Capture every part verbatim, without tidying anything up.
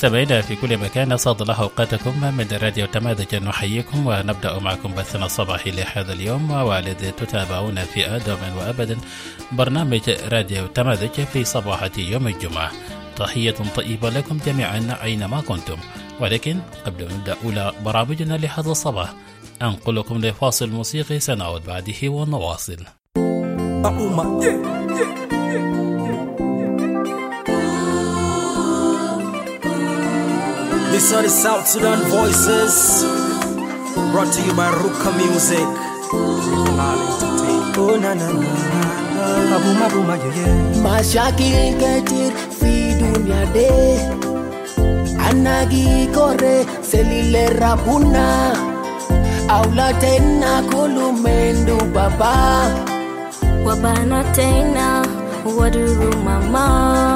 مستمعينا في كل مكان، أسعد الله أوقاتكم من راديو تماذج. نحييكم ونبدأ معكم بثنا الصباحي لهذا اليوم، والذي تتابعون في آدم وأبدا برنامج راديو تماذج في صباحة يوم الجمعة. تحية طيبة لكم جميعا أينما كنتم. ولكن قبل أن نبدأ أولى برامجنا لهذا الصباح أنقلكم لفاصل موسيقي، سنعود بعده ونواصل. This are the South Sudan voices, brought to you by Ruka Music. Oh na na na, abuma abuma yeah. Mashakil ketir fi dunya de, anagi kore selile rabuna, aula tena kulumendu baba, wabana tena waduru mama.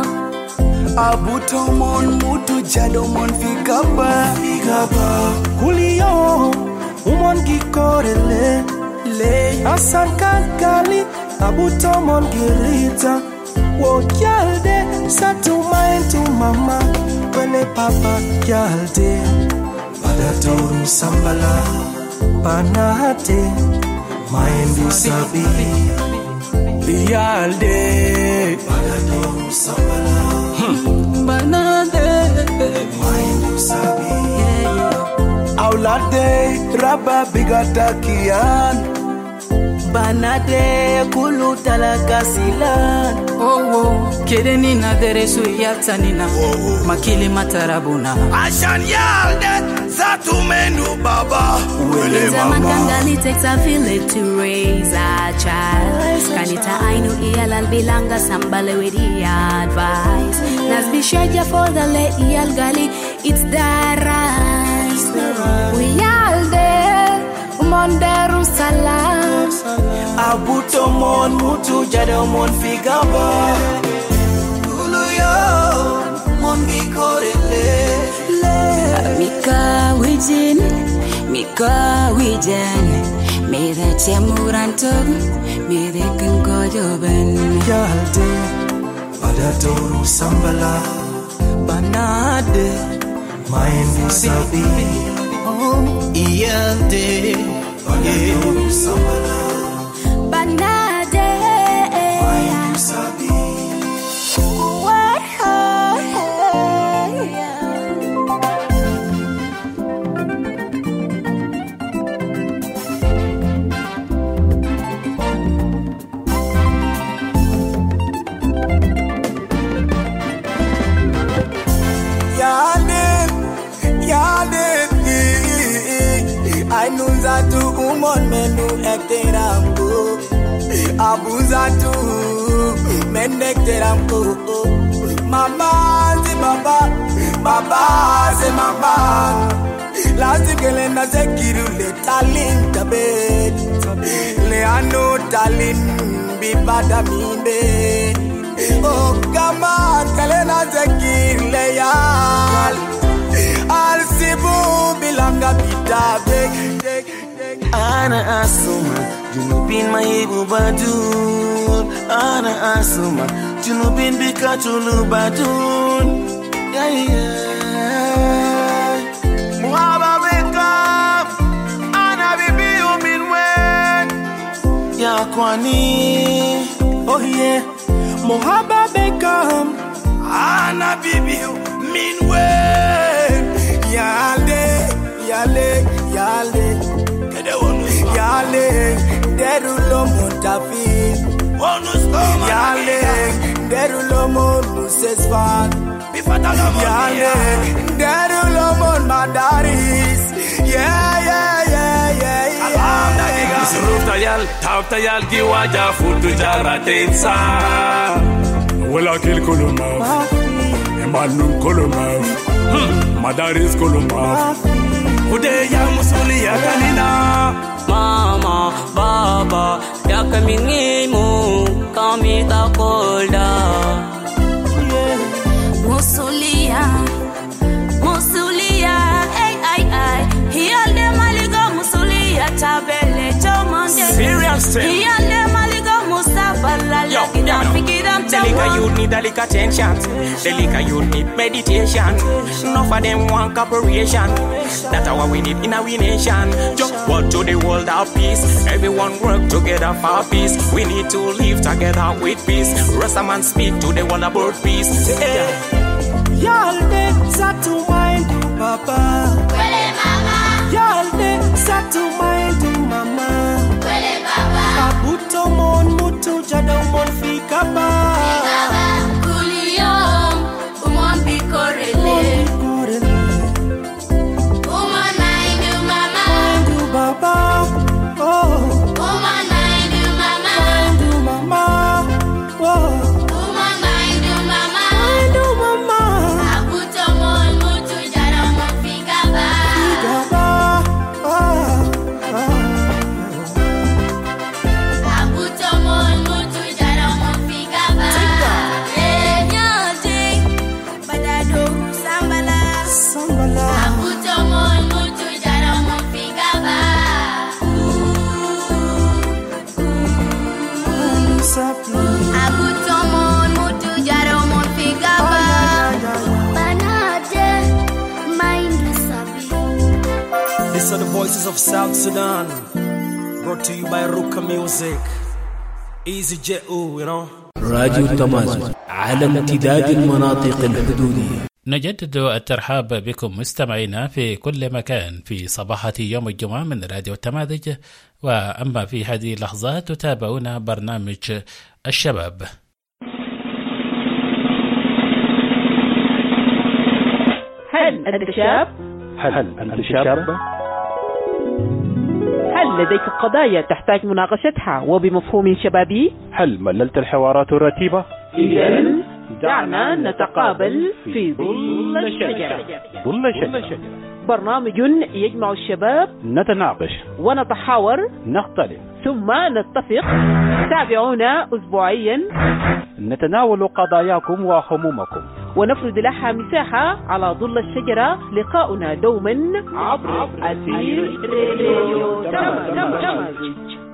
Abutomon mutu jadomon figaba figaba Julio umon gikorele le asan kankali abutomon girita wo kyalde satuma entu mama wele papa kyalde badatoru sambala panate maindu sabi yalde badatoru sambala Banade, Maindu Sabi, Aulade, Rabba Bigatakian, Banade, Kulu Talakasilan. Oh, oh, Kedeni na deresu yatanina, Makili matarabuna. Ashan Yalde, Zatumendu Baba, Wele Mama. Makangani takes a village to raise a child. Kanita Ainu Ialal Bilanga Sambale with the advice. Nas Bishaja for the late Ial Gali, it's the rise. We all there, Monderu Salam. Abutomon Mutu Jadomon Figaba. Uluyo, Mongi Korele. Mika Wijin, Mika Wijan, Mede Chemurantum, Mede Kangojoben. Yalde, Badatoru Sambala, Banade, Maindu Sabi. Yalde, Badatoru Sambala, Banade, Maindu Sabi. Ainuzatu umon menu ekteramko, abuzatu menekteramko. Mama zi baba, baba zi mama. Lasi kele na zekiru le talin tabet, le ano talin bibada minde. Oh kama kele na zekiru le yal. Al sibu bilanga bitabe. Ana asuma, junubin maibu badun. Ana asuma, junubin bikatulu badun. Yeah yeah. Muhaba bekam, ana bibi uminwen. Ya kwani, oh yeah. Muhaba bekam, ana bibi uminwen. Yale, yale, yale, yale, derulo montafi, yale, derulo mon musesfan, yale, derulo mon madaris, yeah, yeah, yeah, yeah, yeah. Surutayal, tautayal, giwaja, futu jara tensa. Wala kil kulumaf, emanun kulumaf. Madaris Koloma Udeya Musuli Yakanina Mama, Baba, Yakamingimu, Kamita Kolda. Musulia, Musulia, ay ay ay. Hialde maliga Musulia tabele chomande. Serious thing. Hialde maliga Mustafa la la kidam fikidam chomande. liquor you need a liquor attention. The liquor you need meditation. Enough of them want cooperation. That's what we need in our nation. Just walk to the world of peace. Everyone work together for peace. We need to live together with peace. Rastaman speak to the world about peace. Hey. Y'all dey sat to mind to Papa. Wele mama. Y'all dey sat to mind to Mama. Wele baba. Abuto mon mutu jada umon fika ba. Fika ba. Kuliyom umon bikorele. Umon mind to mama. Mind to Baba. Oh. Umon mind to mama. Mind to Mama. Oh. Umon mind to mama. Mind to Mama. Abuto mon mutu jada umon fika ba. Fika ba. Ah. Ah. Abuto mon mutu jada umon fika ba. Eh nyoti badado sambala. Sambala. Abuto mon mutu jada umon fika ba. Sapi. Abuto mon mutu jada umon fika ba. Banade mind sabi. These are the voices of South Sudan, brought to you by Ruka Music. Easy J O, you know. راديو تمازن على امتداد المناطق الحدودية. نجدد الترحاب بكم مستمعينا في كل مكان في صباحة يوم الجمعة من راديو التماذج. وأما في هذه اللحظات تتابعون برنامج الشباب. هل أنت شاب؟ هل أنت شاب؟ هل لديك قضايا تحتاج مناقشتها وبمفهوم شبابي؟ هل مللت الحوارات الرتيبة؟ إذن دعنا نتقابل في ظل الشجرة. ظل الشجرة برنامج يجمع الشباب، نتناقش ونتحاور، نختلف، ثم نتفق. تابعونا أسبوعيا، نتناول قضاياكم وهمومكم ونفرد لها مساحة على ظل الشجرة. لقاؤنا دوما عبر أثير راديو تمازج.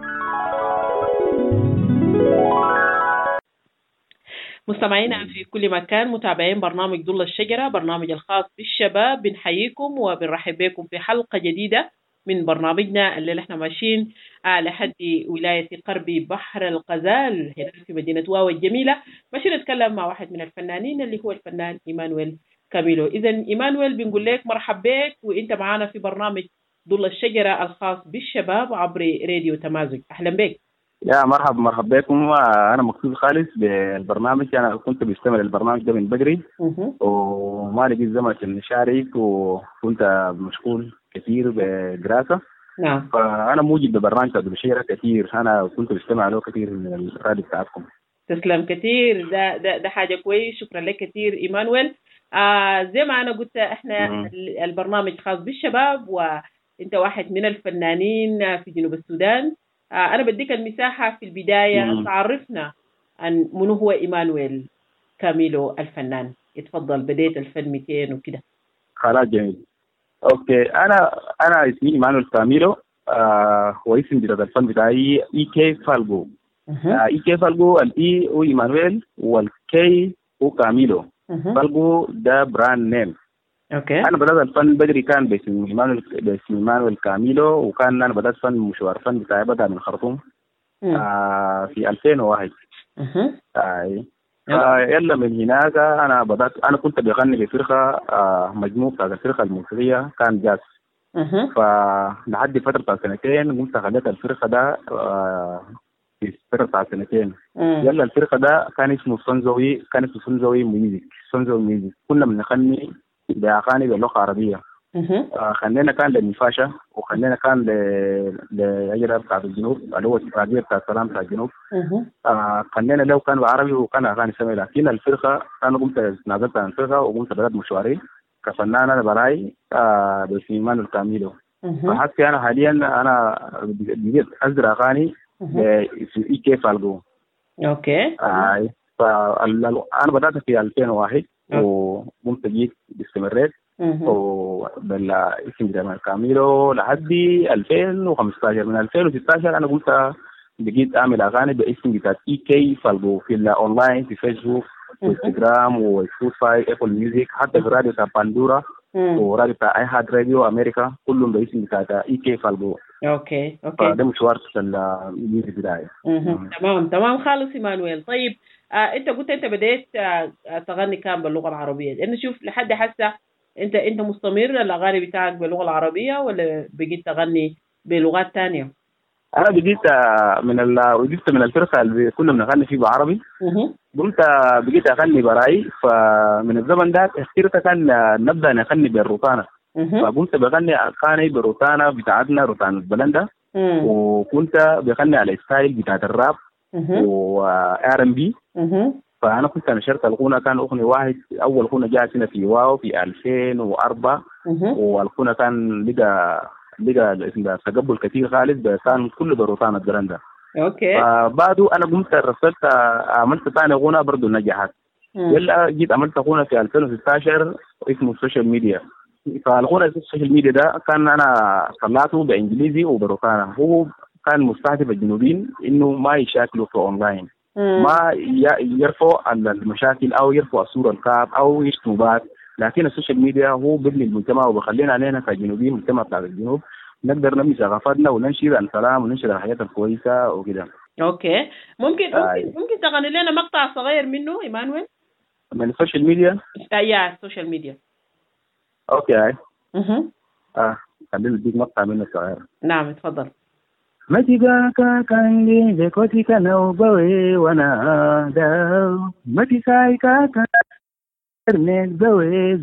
مستمعينا في كل مكان، متابعين برنامج ظل الشجرة، برنامج الخاص بالشباب، بنحييكم وبنرحب بكم في حلقة جديدة من برنامجنا اللي احنا ماشيين لحد ولاية قربي بحر الغزال هنا في مدينة واو الجميلة. ماشيين نتكلم مع واحد من الفنانين اللي هو الفنان إيمانويل كاميلو. إذن إيمانويل بنقول لك مرحب بك، وإنت معانا في برنامج ظل الشجرة الخاص بالشباب عبر راديو تمازج. أهلا بك. يا مرحبا مرحبا بكم. انا مبسوط خالص بالبرنامج. انا كنت بستمر البرنامج ده من بدري وما لقيت زمن عشان نشارك، وكنت مشغول كثير بدراسه. نعم. فانا موجود ببرنامج تدريب الشجرة كثير، انا كنت بستمع له كثير من الراديو بتاعكم. تسلم كثير، ده ده ده حاجه كويس. شكرا لك كثير ايمانويل. آه زي ما انا قلت احنا م- البرنامج خاص بالشباب، وانت واحد من الفنانين في جنوب السودان. آه أنا بديك المساحة في البداية مم. تعرفنا عن منو هو إيمانويل كاميلو الفنان. اتفضل، بديت الفن مئتين وكده. خلاص جميل. أوكي، أنا أنا اسمي إيمانويل كاميلو. آه واسم بلاد الفن بتاعي إي كي فالجو. آه إي كي فالجو، الإي هو إيمانويل والكي هو كاميلو. فالجو ده براند نيم. اوكي. انا بدات الفن بدري، كان باسم ايمانويل باسم ايمانويل كاميلو، وكان انا بدات فن مشوار فن بتاعي بدا من الخرطوم آه في ألفين وواحد. اها اي آه يلا من هناك انا بدات. انا كنت بغني بفرقه آه مجموعه بتاعت الفرقه الموسيقيه كان جاز. اها فلحد فتره بتاع سنتين قمت خليت الفرقه ده آه في فتره بتاع سنتين. يلا الفرقه ده كان اسمه سونزوي، كان اسمه سونزوي ميوزك. سونزوي ميوزك كنا بنغني بأغاني باللغة العربية. آه خلينا كان للنفاشة، وخلينا كان ل لأجرة بتاعت الجنوب اللي هو الاتفاقية بتاعت السلام بتاع الجنوب. آه خلينا له كان بعربي وكان أغاني سمي. لكن الفرقة أنا قمت نازلت عن الفرقة وقمت بدأت مشواري كفنان. أنا براي آه باسم إيمانويل كاميلو. فحتى أنا حاليا أنا بديت أصدر أغاني في إي كي فالجو. أوكي. آه فأنا بدأت في ألفين وواحد وقمت جيت باستمرار وبالاسم ده كاميلو لحد ألفين وخمسة عشر. من ألفين وستة عشر انا قلت بقيت اعمل اغاني باسم بتاعت اي كي فالجو في الاونلاين في فيسبوك وانستغرام وسبوتيفاي ابل ميوزك حتى في راديو تاع باندورا وراديو تاع اي هارد راديو امريكا كلهم باسم بتاعت اي كي فالجو. اوكي اوكي فده مشوار الميوزك بتاعي. تمام تمام خالص ايمانويل. طيب آه انت قلت انت بديت آه تغني كان باللغه العربيه، انت شوف لحد هسه انت انت مستمر الاغاني بتاعك باللغه العربيه ولا بقيت تغني بلغات ثانيه؟ انا بديت من ال وجدت من الفرقه اللي كنا بنغني فيه بعربي. قلت بقيت اغني براي، فمن الزمن ده اخترت كان نبدا نغني بالروتانا. فقمت بغني اغاني بالروتانا بتاعتنا روتانا البلنده، وكنت بغني على ستايل بتاعت الراب وار ام بي. فانا كنت نشرت الغنى، كان اغنيه واحد اول غنى جاءت هنا في واو في ألفين وأربعة، والغنى كان لقى لقى تقبل كثير خالص، كان كله بروتانا الجراندا. اوكي. فبعده انا قمت رسلت عملت ثاني غنى برضه نجحت. يلا جيت عملت غنى في ألفين وستاشر اسمه السوشيال ميديا. فالغنى في السوشيال ميديا ده كان انا طلعته بانجليزي وبروتانا. هو كان مستهدف الجنوبيين انه ما يشاكلوا في اونلاين، ما يرفعوا المشاكل او يرفعوا الصوره الكعب او يشتموا بعض، لكن السوشيال ميديا هو بيبني المجتمع وبخلينا علينا كجنوبيين المجتمع بتاع الجنوب نقدر نبني ثقافتنا وننشر السلام وننشر الحياه الكويسه وكده. اوكي. ممكن آه. ممكن ممكن تغني لنا مقطع صغير منه ايمانويل من السوشيال ميديا؟ يا السوشيال ميديا. اوكي. اها اه خلينا نديك مقطع منه صغير. نعم اتفضل. Matigaka kangi zekoti kana ubawe wana da matikai kaka internet bawe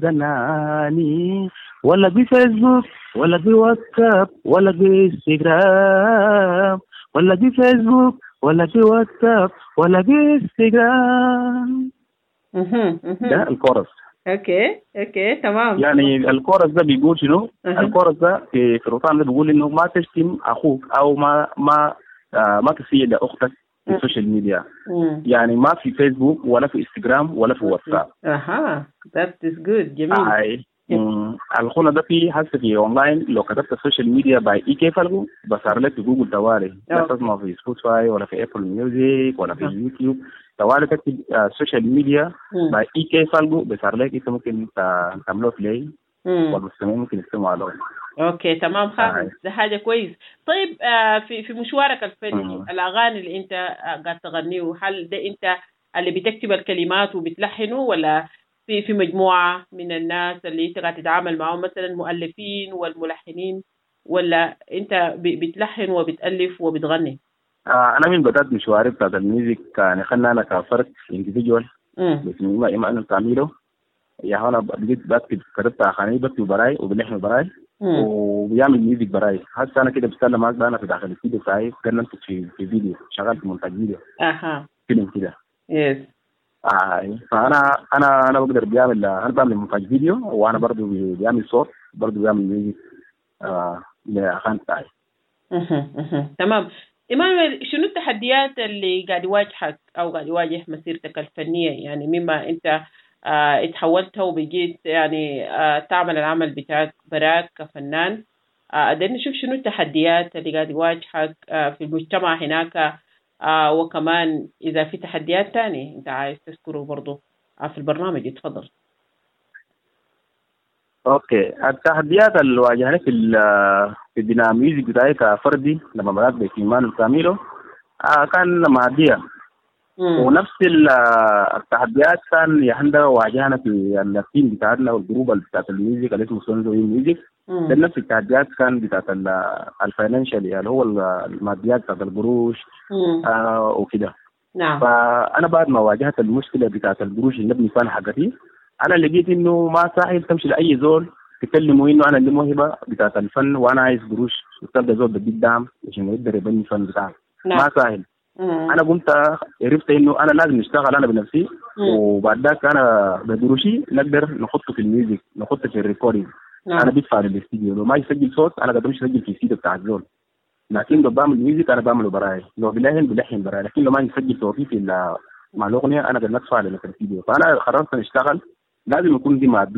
zanani wala bi Facebook wala bi WhatsApp wala bi Instagram wala bi Facebook wala bi WhatsApp wala bi Instagram. اها ده الكورس. اوكي اوكي تمام. يعني الكورس ده بيقول شنو؟ الكورس ده في في الروتان ده بيقول انه ما تشتم اخوك او ما ما آه ما تسيء اختك في السوشيال ميديا. مم. يعني ما في فيسبوك ولا في انستغرام ولا في واتساب. اها ذات از جود جميل. اي الخونه ده في حتى في اونلاين لو كتبت السوشيال ميديا باي اي كي فالجو بصار لك في جوجل توالي، لا تسمع في سبوتيفاي ولا في ابل ميوزك ولا في يوتيوب. توالي تكتب السوشيال ميديا باي اي كي فالجو بصار لك انت ممكن تعمله بلاي والمستمعين ممكن يستمعوا له. اوكي تمام خالص، ده حاجه كويس. طيب آه في في مشوارك الفني الاغاني اللي انت قاعد تغنيه، هل ده انت اللي بتكتب الكلمات وبتلحنه ولا في في مجموعه من الناس اللي انت قاعد تتعامل معهم مثلا المؤلفين والملحنين، ولا انت بتلحن وبتالف وبتغني؟ آه انا من بدات مشواري بتاع الميوزك كان خلنا انا كفرد انديفيدوال باسمي ما ايمان تعميله. يا هنا بقيت بكتب كتبت اغاني بكتب براي وبلحن براي وبيعمل ميوزك براي. حتى انا كده بستنى معاك انا في داخل الاستوديو بتاعي كان في في فيديو شغال في مونتاج فيديو. اها فيلم كده. يس. آه فانا انا انا بقدر بعمل انا بعمل مونتاج فيديو وانا برضه بعمل صوت برضه بعمل ميوزك آه لاغاني بتاعي. اها اها تمام. إيمانويل، شنو التحديات اللي قاعد يواجهك أو قاعد يواجه مسيرتك الفنية، يعني مما أنت اه اتحولت وبقيت يعني اه تعمل العمل بتاعك براك كفنان؟ قدرنا اه نشوف شنو التحديات اللي قاعد يواجهك اه في المجتمع هناك، اه وكمان إذا في تحديات تانية أنت عايز تذكره برضو اه في البرنامج. اتفضل. اوكي. التحديات اللي واجهني في في بناء ميوزك بتاعي كفردي لما بدات بإيمان وكاميلو آه كان مادية. ونفس التحديات كان يحنا واجهنا في التيم بتاعنا والجروب بتاعت الميوزك اللي اسمه سونزو ميوزك. نفس التحديات كان بتاعت الفاينانشال اللي هو الماديات بتاعت القروش آه وكده. نعم. فانا بعد ما واجهت المشكله بتاعت القروش اللي نبني فيها حاجتي، انا لقيت انه ما سهل تمشي لاي زول تكلموا انه انا عندي موهبه بتاعت الفن وانا عايز قروش وتلقى زول بديك دعم عشان يقدر يبني الفن بتاعه. نعم. ما سهل. مم. انا قمت عرفت انه انا لازم اشتغل انا بنفسي. مم. وبعد ذاك انا بقروشي نقدر نحطه في الميوزك نحطه في الريكوردينج. نعم. انا بدفع للاستديو، لو ما يسجل صوت انا قدرت اسجل في السيت بتاع الزول، لكن لو بعمل ميوزك انا بعمله براي، لو بلحن بلحن براي، لكن لو ما يسجل صوتي في مع الاغنيه انا قدرت ادفع للاستديو. فانا قررت اشتغل لازم يكون دي ماديه.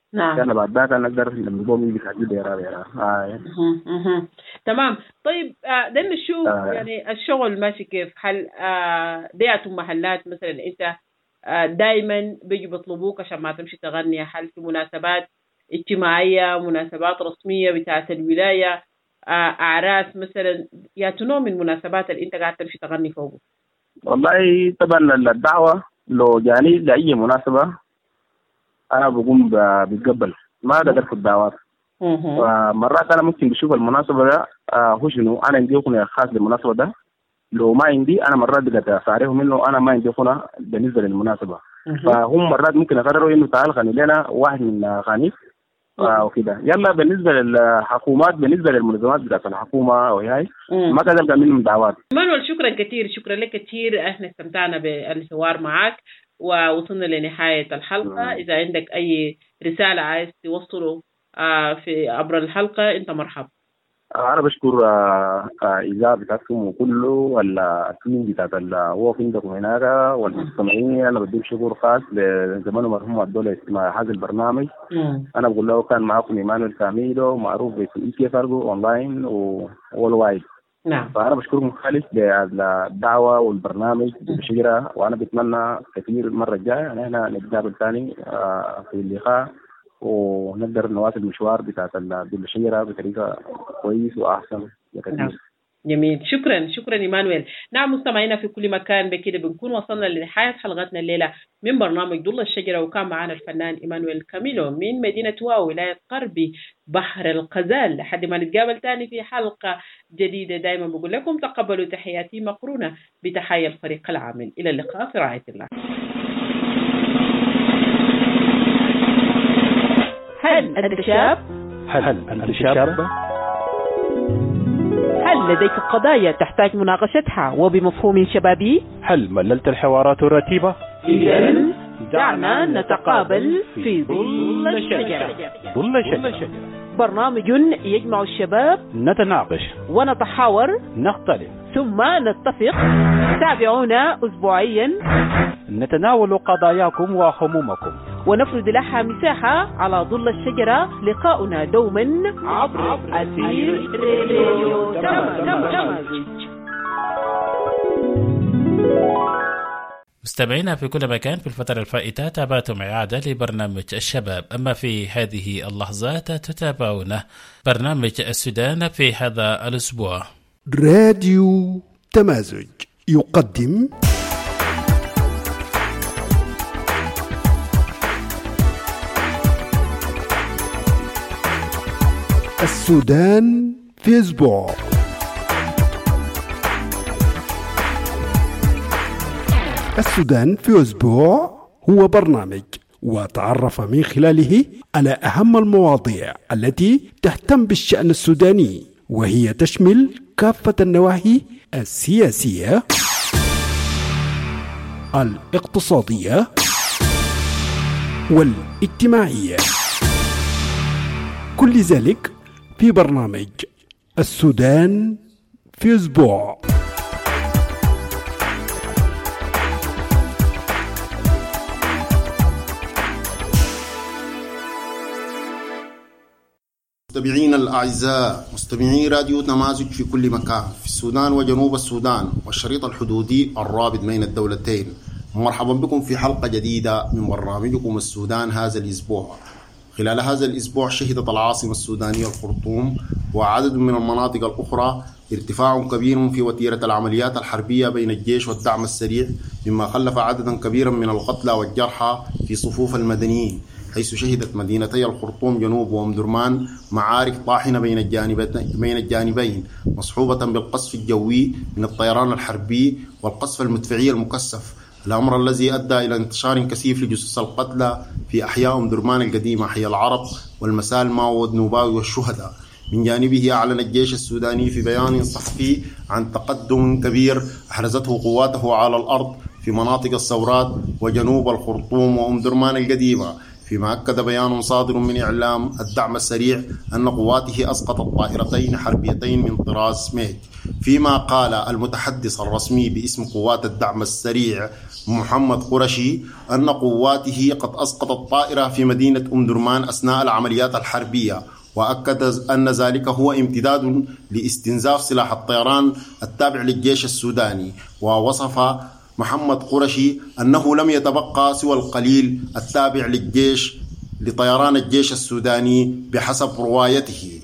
نعم. أنا بعد ذاك أنا أقدر لما يقوم يجي تحديد يا رابع يا آه. تمام. طيب آه ده نشوف آه. يعني الشغل ماشي كيف. هل آه دياتهم محلات مثلا أنت آه دائما بيجوا بيطلبوك عشان ما تمشي تغني؟ هل في مناسبات اجتماعية، مناسبات رسمية بتاعت الولاية، آه أعراس مثلا، يا تنوع من المناسبات اللي أنت قاعد تمشي تغني فوقه؟ والله طبعا الدعوة لو جاني لأي مناسبة أنا بقوم بتقبل، ما أقدر في الدعوات. مرات أنا ممكن بشوف المناسبة ده هو شنو، أنا عندي أغنية خاص للمناسبة ده، لو ما عندي أنا مرات بقدر أعرفهم إنه أنا ما عندي أغنية بالنسبة للمناسبة، فهم مرات ممكن يقرروا إنه تعال غني لنا واحد من أغانيك وكده. يلا بالنسبة للحكومات، بالنسبة للمنظمات بتاعت الحكومة وهي ما قدر ألقى منهم دعوات. مانويل شكرا كثير، شكرا لك كثير، احنا استمتعنا بالحوار معك ووصلنا لنهاية الحلقة. مم. إذا عندك أي رسالة عايز توصله في عبر الحلقة أنت مرحب. أنا بشكر إذاعة بتاعتكم وكله والتيم بتاعت الوقف عندكم هناك والمستمعين. أنا بدي شكر خاص لزمانه مرحوم الدولة مع هذا البرنامج. مم. أنا بقول له كان معكم إيمانويل كاميلو، معروف باسم إيكي فارجو أونلاين وورلدوايد. نعم. فأنا بشكركم خالص للدعوة والبرنامج بشجرة، وأنا بتمنى كثير المرة الجاية يعني إحنا نتقابل ثاني في اللقاء ونقدر نواصل المشوار بتاع الشجرة بطريقة كويس وأحسن بكثير. نعم. جميل، شكرا شكرا إيمانويل. نعم مستمعينا في كل مكان، بكده بنكون وصلنا لنهاية حلقتنا الليلة من برنامج ضل الشجرة، وكان معنا الفنان إيمانويل كاميلو من مدينة واو ولاية قربي بحر الغزال. لحد ما نتقابل تاني في حلقة جديدة، دائما بقول لكم تقبلوا تحياتي مقرونة بتحية الفريق العامل. إلى اللقاء في رعاية الله. هل أنت شاب؟ هل أنت شاب؟ هل لديك قضايا تحتاج مناقشتها وبمفهوم شبابي؟ هل مللت الحوارات الرتيبة؟ إذن دعنا نتقابل في ظل الشجرة. ظل الشجرة برنامج يجمع الشباب، نتناقش ونتحاور، نختلف ثم نتفق. تابعونا أسبوعيا نتناول قضاياكم وهمومكم ونفرد لها مساحة على ظل الشجرة. لقاؤنا دوما عبر أثير راديو تمازج. مستمعينا في كل مكان، في الفترة الفائتة تابعتم إعادة لبرنامج الشباب، أما في هذه اللحظات تتابعون برنامج السودان في هذا الأسبوع. راديو تمازج يقدم السودان في أسبوع. السودان في أسبوع هو برنامج وتعرف من خلاله على أهم المواضيع التي تهتم بالشأن السوداني، وهي تشمل كافة النواحي السياسية، الاقتصادية والاجتماعية، كل ذلك في برنامج السودان في أسبوع. مستمعينا الأعزاء، مستمعي راديو تمازج في كل مكان في السودان وجنوب السودان والشريط الحدودي الرابط بين الدولتين، مرحبا بكم في حلقة جديدة من برنامجكم السودان هذا الأسبوع. خلال هذا الأسبوع شهدت العاصمة السودانية الخرطوم وعدد من المناطق الأخرى ارتفاع كبير في وتيرة العمليات الحربية بين الجيش والدعم السريع، مما خلف عددا كبيرا من القتلى والجرحى في صفوف المدنيين، حيث شهدت مدينتي الخرطوم جنوب وأم درمان معارك طاحنة بين بين الجانبين مصحوبة بالقصف الجوي من الطيران الحربي والقصف المدفعي المكثف، الأمر الذي أدى إلى انتشار كثيف لجثث القتلى في أحياء أم درمان القديمة، حي العرب والمسالمة والنوباوي والشهداء. من جانبه أعلن الجيش السوداني في بيان صحفي عن تقدم كبير أحرزته قواته على الأرض في مناطق الثورات وجنوب الخرطوم وأم درمان القديمة، فيما أكد بيان صادر من إعلام الدعم السريع أن قواته أسقطت طائرتين حربيتين من طراز ميج، فيما قال المتحدث الرسمي باسم قوات الدعم السريع محمد قرشي أن قواته قد أسقطت طائرة في مدينة أم درمان أثناء العمليات الحربية، وأكد أن ذلك هو امتداد لاستنزاف سلاح الطيران التابع للجيش السوداني. ووصف محمد قرشي أنه لم يتبقى سوى القليل التابع للجيش لطيران الجيش السوداني بحسب روايته.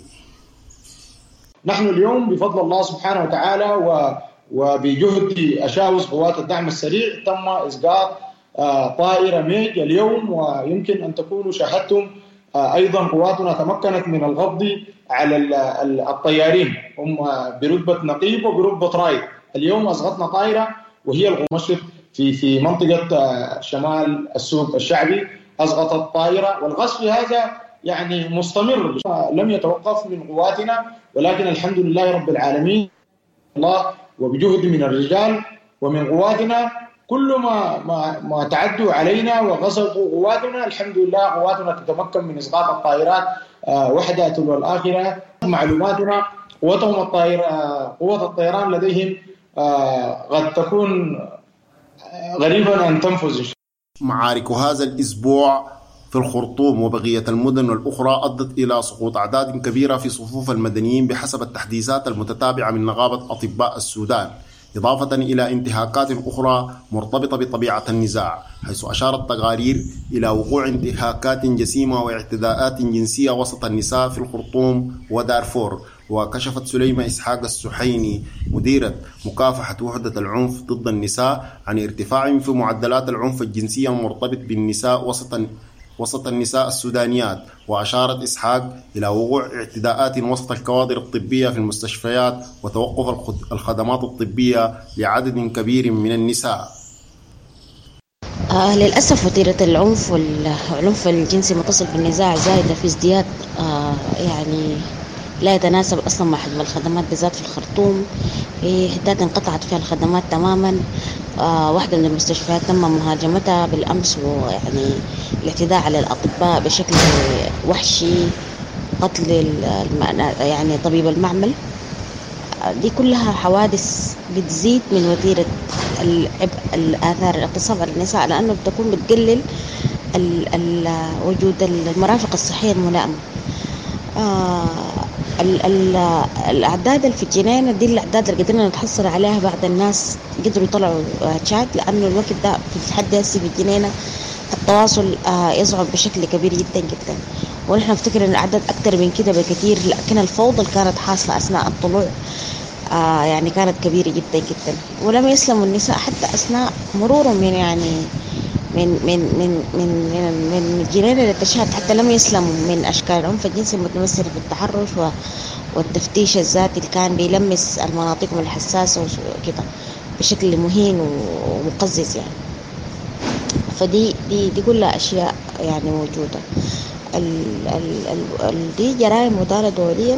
نحن اليوم بفضل الله سبحانه وتعالى و وبجهد أشاوس قوات الدعم السريع تم إسقاط طائرة ميج اليوم، ويمكن أن تكونوا شاهدتم أيضا قواتنا تمكنت من القبض على الطيارين هم برتبة نقيب وبرتبة رايد. اليوم أسقطنا طائرة وهي القمشط في في منطقة شمال السوق الشعبي، أسقطت طائرة، والغصب هذا يعني مستمر لم يتوقف من قواتنا، ولكن الحمد لله رب العالمين الله وبجهد من الرجال ومن قواتنا كل ما ما ما تعدوا علينا وغصبوا قواتنا الحمد لله قواتنا تتمكن من اسقاط الطائرات آه واحدة تلو الآخرة. معلوماتنا قوتهم الطائر آه قوة الطيران لديهم آه قد تكون غريبا أن تنفذ. معارك هذا الأسبوع في الخرطوم وبقية المدن الأخرى أدت إلى سقوط أعداد كبيرة في صفوف المدنيين بحسب التحديثات المتتابعة من نقابة أطباء السودان، إضافة إلى انتهاكات أخرى مرتبطة بطبيعة النزاع، حيث أشارت تقارير إلى وقوع انتهاكات جسيمة واعتداءات جنسية وسط النساء في الخرطوم ودارفور. وكشفت سليمة إسحاق السحيني مديرة مكافحة وحدة العنف ضد النساء عن ارتفاع في معدلات العنف الجنسي المرتبط بالنساء وسط وسط النساء السودانيات. وأشارت إسحاق إلى وقوع اعتداءات وسط الكوادر الطبية في المستشفيات وتوقف الخدمات الطبية لعدد كبير من النساء. آه للأسف وتيرة العنف والعنف الجنسي متصل بالنزاع زايدة في ازدياد، آه يعني لا يتناسب أصلا مع حجم الخدمات بالذات في الخرطوم. في حدات انقطعت فيها الخدمات تماما. آه واحدة من المستشفيات تم مهاجمتها بالأمس، ويعني الاعتداء على الأطباء بشكل وحشي، قتل يعني طبيب المعمل. دي كلها حوادث بتزيد من وتيرة الآثار الاغتصاب على النساء، لأنه بتكون بتقلل ال ال وجود المرافق الصحية الملائمة. آه ال ال الأعداد اللي في الجنينة دي الأعداد اللي قدرنا نتحصل عليها بعد الناس قدروا يطلعوا شات، لأنه الوقت ده في الحد هسي في الجنينة التواصل آه يصعب بشكل كبير جدا جدا، ونحن نفتكر ان الاعداد اكثر من كده بكثير، لكن الفوضى اللي كانت حاصله اثناء الطلوع آه يعني كانت كبيره جدا جدا. ولم يسلموا النساء حتى اثناء مرورهم من يعني من من من من من, من الجنينه للتشهد، حتى لم يسلموا من اشكال العنف الجنسي المتمثله في التحرش والتفتيش الذاتي اللي كان بيلمس المناطق الحساسه وكده بشكل مهين ومقزز يعني. فدي دي دي كلها اشياء يعني موجوده. ال ال ال دي جرائم مدارة دوليا.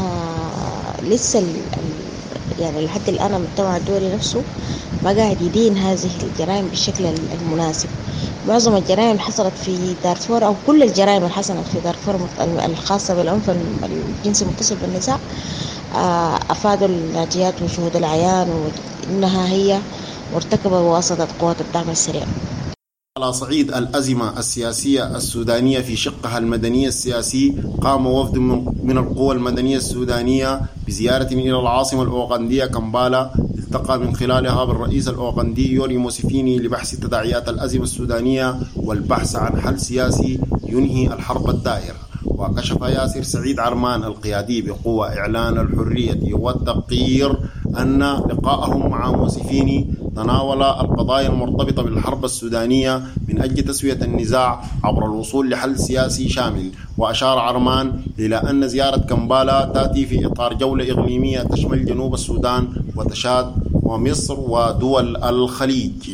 آه لسه ال يعني لحد الان المجتمع الدولي نفسه ما قاعد يدين هذه الجرائم بالشكل المناسب. معظم الجرائم اللي حصلت في دارفور او كل الجرائم اللي حصلت في دارفور الخاصه بالعنف الجنسي المتصل بالنساء آه افادوا الناجيات وشهود العيان وانها هي مرتكبه بواسطه قوات الدعم السريع. على صعيد الأزمة السياسية السودانية في شقها المدني السياسي، قام وفد من القوى المدنية السودانية بزيارة إلى العاصمة الأوغندية كمبالا، التقى من خلالها بالرئيس الأوغندي يوري موسيفيني لبحث تداعيات الأزمة السودانية والبحث عن حل سياسي ينهي الحرب الدائرة. وكشف ياسر سعيد عرمان القيادي بقوى إعلان الحرية والتغيير أن لقاءهم مع موسيفيني تناول القضايا المرتبطة بالحرب السودانية من أجل تسوية النزاع عبر الوصول لحل سياسي شامل. وأشار عرمان إلى أن زيارة كمبالا تأتي في إطار جولة إقليمية تشمل جنوب السودان وتشاد ومصر ودول الخليج.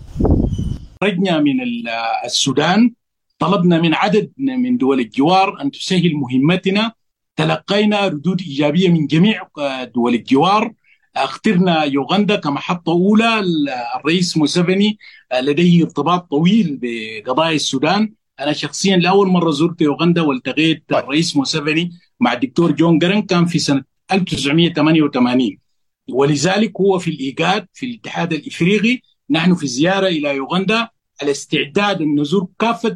خرجنا من السودان، طلبنا من عدد من دول الجوار أن تسهل مهمتنا، تلقينا ردود إيجابية من جميع دول الجوار. اخترنا يوغندا كمحطة أولى. الرئيس موسيفيني لديه ارتباط طويل بقضايا السودان، أنا شخصيا لأول مرة زرت يوغندا والتقيت الرئيس موسيفني مع الدكتور جون جرن، كان في سنة ألف وتسعمائة وثمانية وثمانين، ولذلك هو في الإيجاد في الاتحاد الإفريقي. نحن في زيارة إلى يوغندا على استعداد أن نزور كافة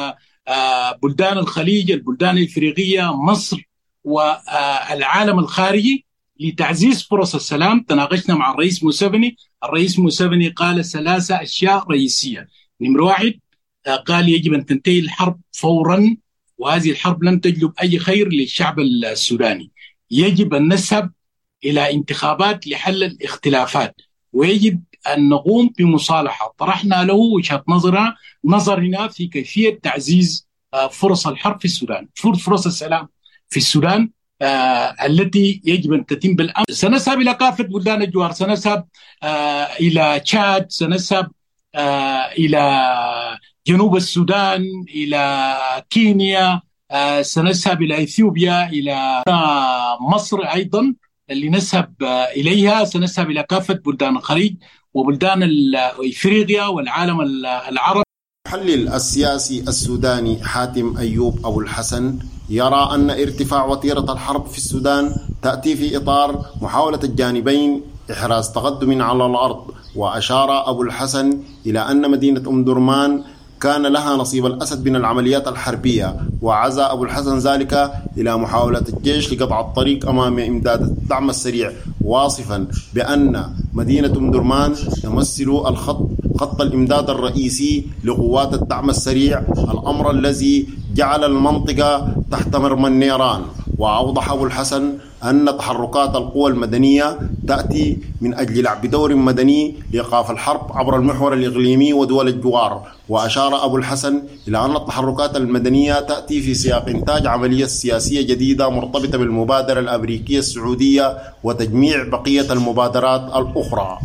بلدان الخليج، البلدان الإفريقية، مصر والعالم الخارجي لتعزيز فرص السلام. تناقشنا مع الرئيس موسيفني. الرئيس موسيفني قال ثلاثة أشياء رئيسية. نمرة واحد، قال يجب أن تنتهي الحرب فورا، وهذه الحرب لن تجلب أي خير للشعب السوداني. يجب أن نذهب إلى انتخابات لحل الاختلافات، ويجب أن نقوم بمصالحة. طرحنا له وجهة نظرنا نظرنا في كيفية تعزيز فرص الحرب في السودان، فرص السلام في السودان آه التي يجب أن تتم بالأمس. سنذهب إلى كافة بلدان الجوار، سنذهب آه إلى تشاد، سنذهب آه إلى جنوب السودان، إلى كينيا، آه سنذهب إلى إثيوبيا، إلى مصر أيضا اللي نذهب آه إليها. سنذهب إلى كافة بلدان الخليج وبلدان إفريقيا والعالم العربي. المحلل السياسي السوداني حاتم أيوب أبو الحسن يرى أن ارتفاع وتيرة الحرب في السودان تأتي في إطار محاولة الجانبين إحراز تقدم على الأرض. وأشار أبو الحسن إلى أن مدينة أم درمان كان لها نصيب الأسد من العمليات الحربية، وعزى أبو الحسن ذلك إلى محاولة الجيش لقطع الطريق أمام إمداد الدعم السريع، واصفا بأن مدينة أم درمان تمثل الخط خط الإمداد الرئيسي لقوات الدعم السريع، الأمر الذي جعل المنطقة تحت مرمى النيران. وأوضح أبو الحسن أن تحركات القوى المدنية تأتي من أجل لعب دور مدني لإيقاف الحرب عبر المحور الإقليمي ودول الجوار. وأشار أبو الحسن إلى أن التحركات المدنية تأتي في سياق إنتاج عملية سياسية جديدة مرتبطة بالمبادرة الأمريكية السعودية وتجميع بقية المبادرات الأخرى.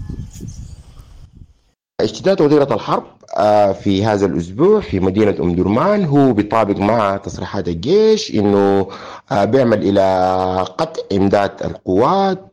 اشتداد وتيرة الحرب في هذا الأسبوع في مدينة أم درمان هو بيطابق مع تصريحات الجيش إنه بيعمل إلى قطع إمداد القوات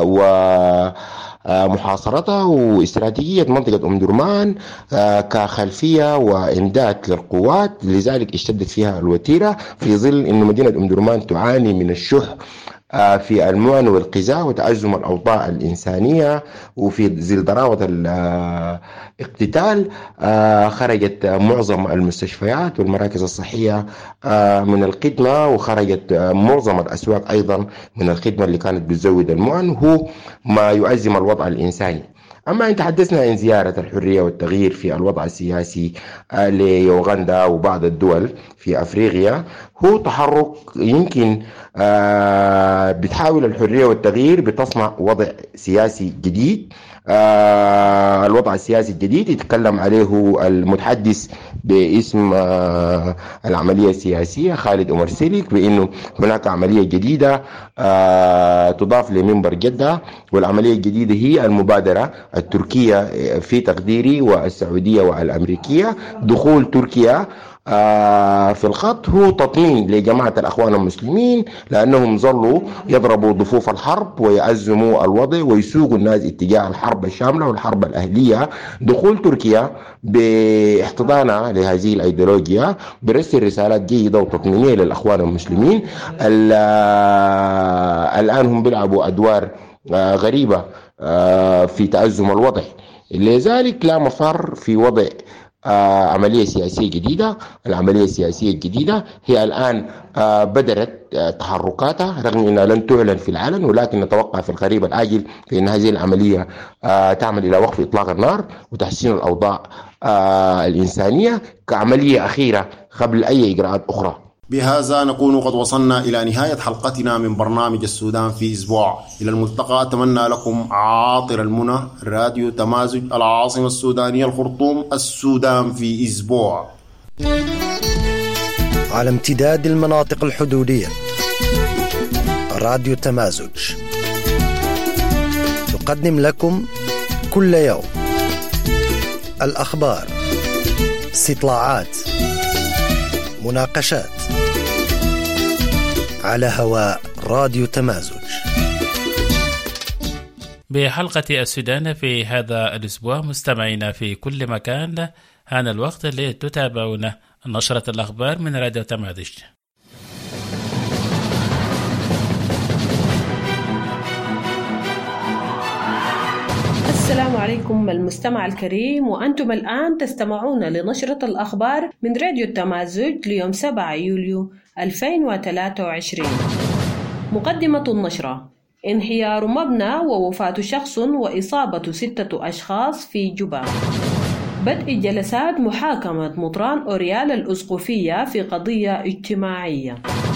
ومحاصرتها واستراتيجية منطقة أم درمان كخلفية وإمداد للقوات. لذلك اشتدت فيها الوتيرة في ظل إنه مدينة أم درمان تعاني من الشح في المعن والقزاء وتأزم الأوضاع الإنسانية، وفي ظل ضراوة الاقتتال خرجت معظم المستشفيات والمراكز الصحية من الخدمة، وخرجت معظم الأسواق أيضا من الخدمة اللي كانت بتزود المعن، وهو ما يؤزم الوضع الإنساني. أما إن تحدثنا عن زيارة الحرية والتغيير في الوضع السياسي ليوغندا وبعض الدول في أفريقيا، هو تحرك يمكن بتحاول الحرية والتغيير بتصنع وضع سياسي جديد. آه الوضع السياسي الجديد يتكلم عليه المتحدث باسم آه العملية السياسية خالد عمر سيليك بأنه هناك عملية جديدة آه تضاف لمنبر جدة، والعملية الجديدة هي المبادرة التركية في تقديري والسعودية والأمريكية. دخول تركيا آه في الخط هو تطمين لجماعة الأخوان المسلمين، لأنهم ظلوا يضربوا ضفوف الحرب ويعزموا الوضع ويسوقوا الناس اتجاه الحرب الشاملة والحرب الأهلية. دخول تركيا باحتضانها لهذه الأيديولوجيا برسل رسالات جيدة وتطمينية للأخوان المسلمين. الآن هم بيلعبوا أدوار آه غريبة آه في تأزم الوضع، لذلك لا مفر في وضع آه عملية سياسية جديدة. العملية السياسية الجديدة هي الآن آه بدرت آه تحركاتها رغم أنها لن تعلن في العلن، ولكن نتوقع في القريب العاجل في أن هذه العملية آه تعمل إلى وقف إطلاق النار وتحسين الأوضاع آه الإنسانية كعملية أخيرة قبل أي إجراءات أخرى. بهذا نكون قد وصلنا إلى نهاية حلقتنا من برنامج السودان في أسبوع. إلى الملتقى، أتمنى لكم عاطر المنى. راديو تمازج، العاصمة السودانية الخرطوم، السودان في أسبوع. على امتداد المناطق الحدودية، راديو تمازج تقدم لكم كل يوم الأخبار، استطلاعات، مناقشات على هواء راديو تمازج. بحلقة السودان في هذا الأسبوع مستمعينا في كل مكان، هان الوقت لتتابعونا نشرة الأخبار من راديو تمازج. السلام عليكم المستمع الكريم، وأنتم الآن تستمعون لنشرة الأخبار من راديو التمازج ليوم سبعة يوليو ألفين وثلاثة وعشرين. مقدمة النشرة: انهيار مبنى ووفاة شخص وإصابة ستة أشخاص في جوبا. بدء جلسات محاكمة مطران أوريال الأسقفية في قضية اجتماعية.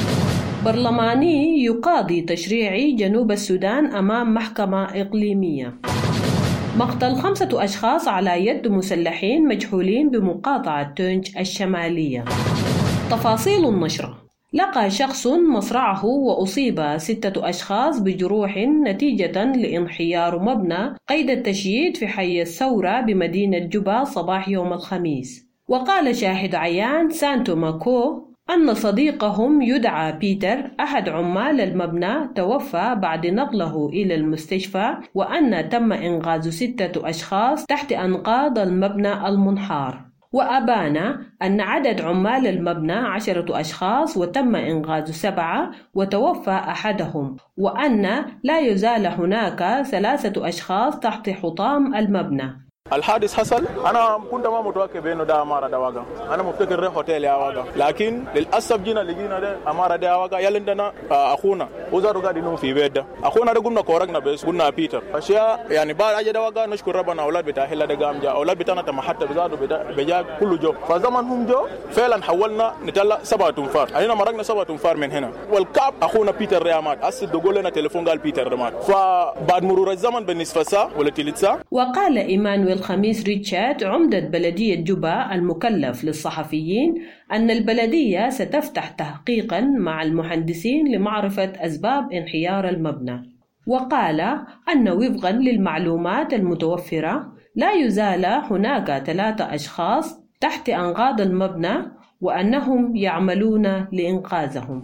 برلماني يقاضي تشريعي جنوب السودان أمام محكمة إقليمية. مقتل خمسة أشخاص على يد مسلحين مجهولين بمقاطعة تونج الشمالية. تفاصيل النشرة: لقى شخص مصرعه وأصيب ستة أشخاص بجروح نتيجة لانحيار مبنى قيد التشييد في حي الثورة بمدينة جوبا صباح يوم الخميس. وقال شاهد عيان سانتو ماكو أن صديقهم يدعى بيتر أحد عمال المبنى توفى بعد نقله إلى المستشفى، وأن تم إنقاذ ستة أشخاص تحت أنقاض المبنى المنحار. وأبان أن عدد عمال المبنى عشرة أشخاص وتم إنقاذ سبعة وتوفى أحدهم، وأن لا يزال هناك ثلاثة أشخاص تحت حطام المبنى. الحادث حصل انا كنت ما متوقع بانه ده اماره ده واقع، انا مفتكر ده هوتيل يا واقع، لكن للاسف جينا لقينا ده اماره ده واقع. يلندنا اخونا وزارو قاعد ينوم في بيت ده، اخونا ده قلنا كوركنا بس قلنا بيتر اشياء يعني بعد اجى ده واقع. نشكر ربنا اولاد بتاع هلا ده قام جاء اولاد بتاعنا تم حتى بزادوا بجا كله جو، فزمن هم جو فعلا حولنا نطلع سبعة تنفار، علينا مرقنا سبعة تنفار من هنا. والكاب اخونا بيتر ريامات اسد دغول لنا تليفون قال بيتر رمات، فبعد مرور الزمن بالنسبه ساعه ولا ثلث ساعه. وقال ايمانويل الخميس ريتشارد عمدة بلدية جوبا المكلف للصحفيين أن البلدية ستفتح تحقيقا مع المهندسين لمعرفة أسباب انحيار المبنى. وقال أن وفقا للمعلومات المتوفرة لا يزال هناك ثلاثة أشخاص تحت أنقاض المبنى وأنهم يعملون لإنقاذهم.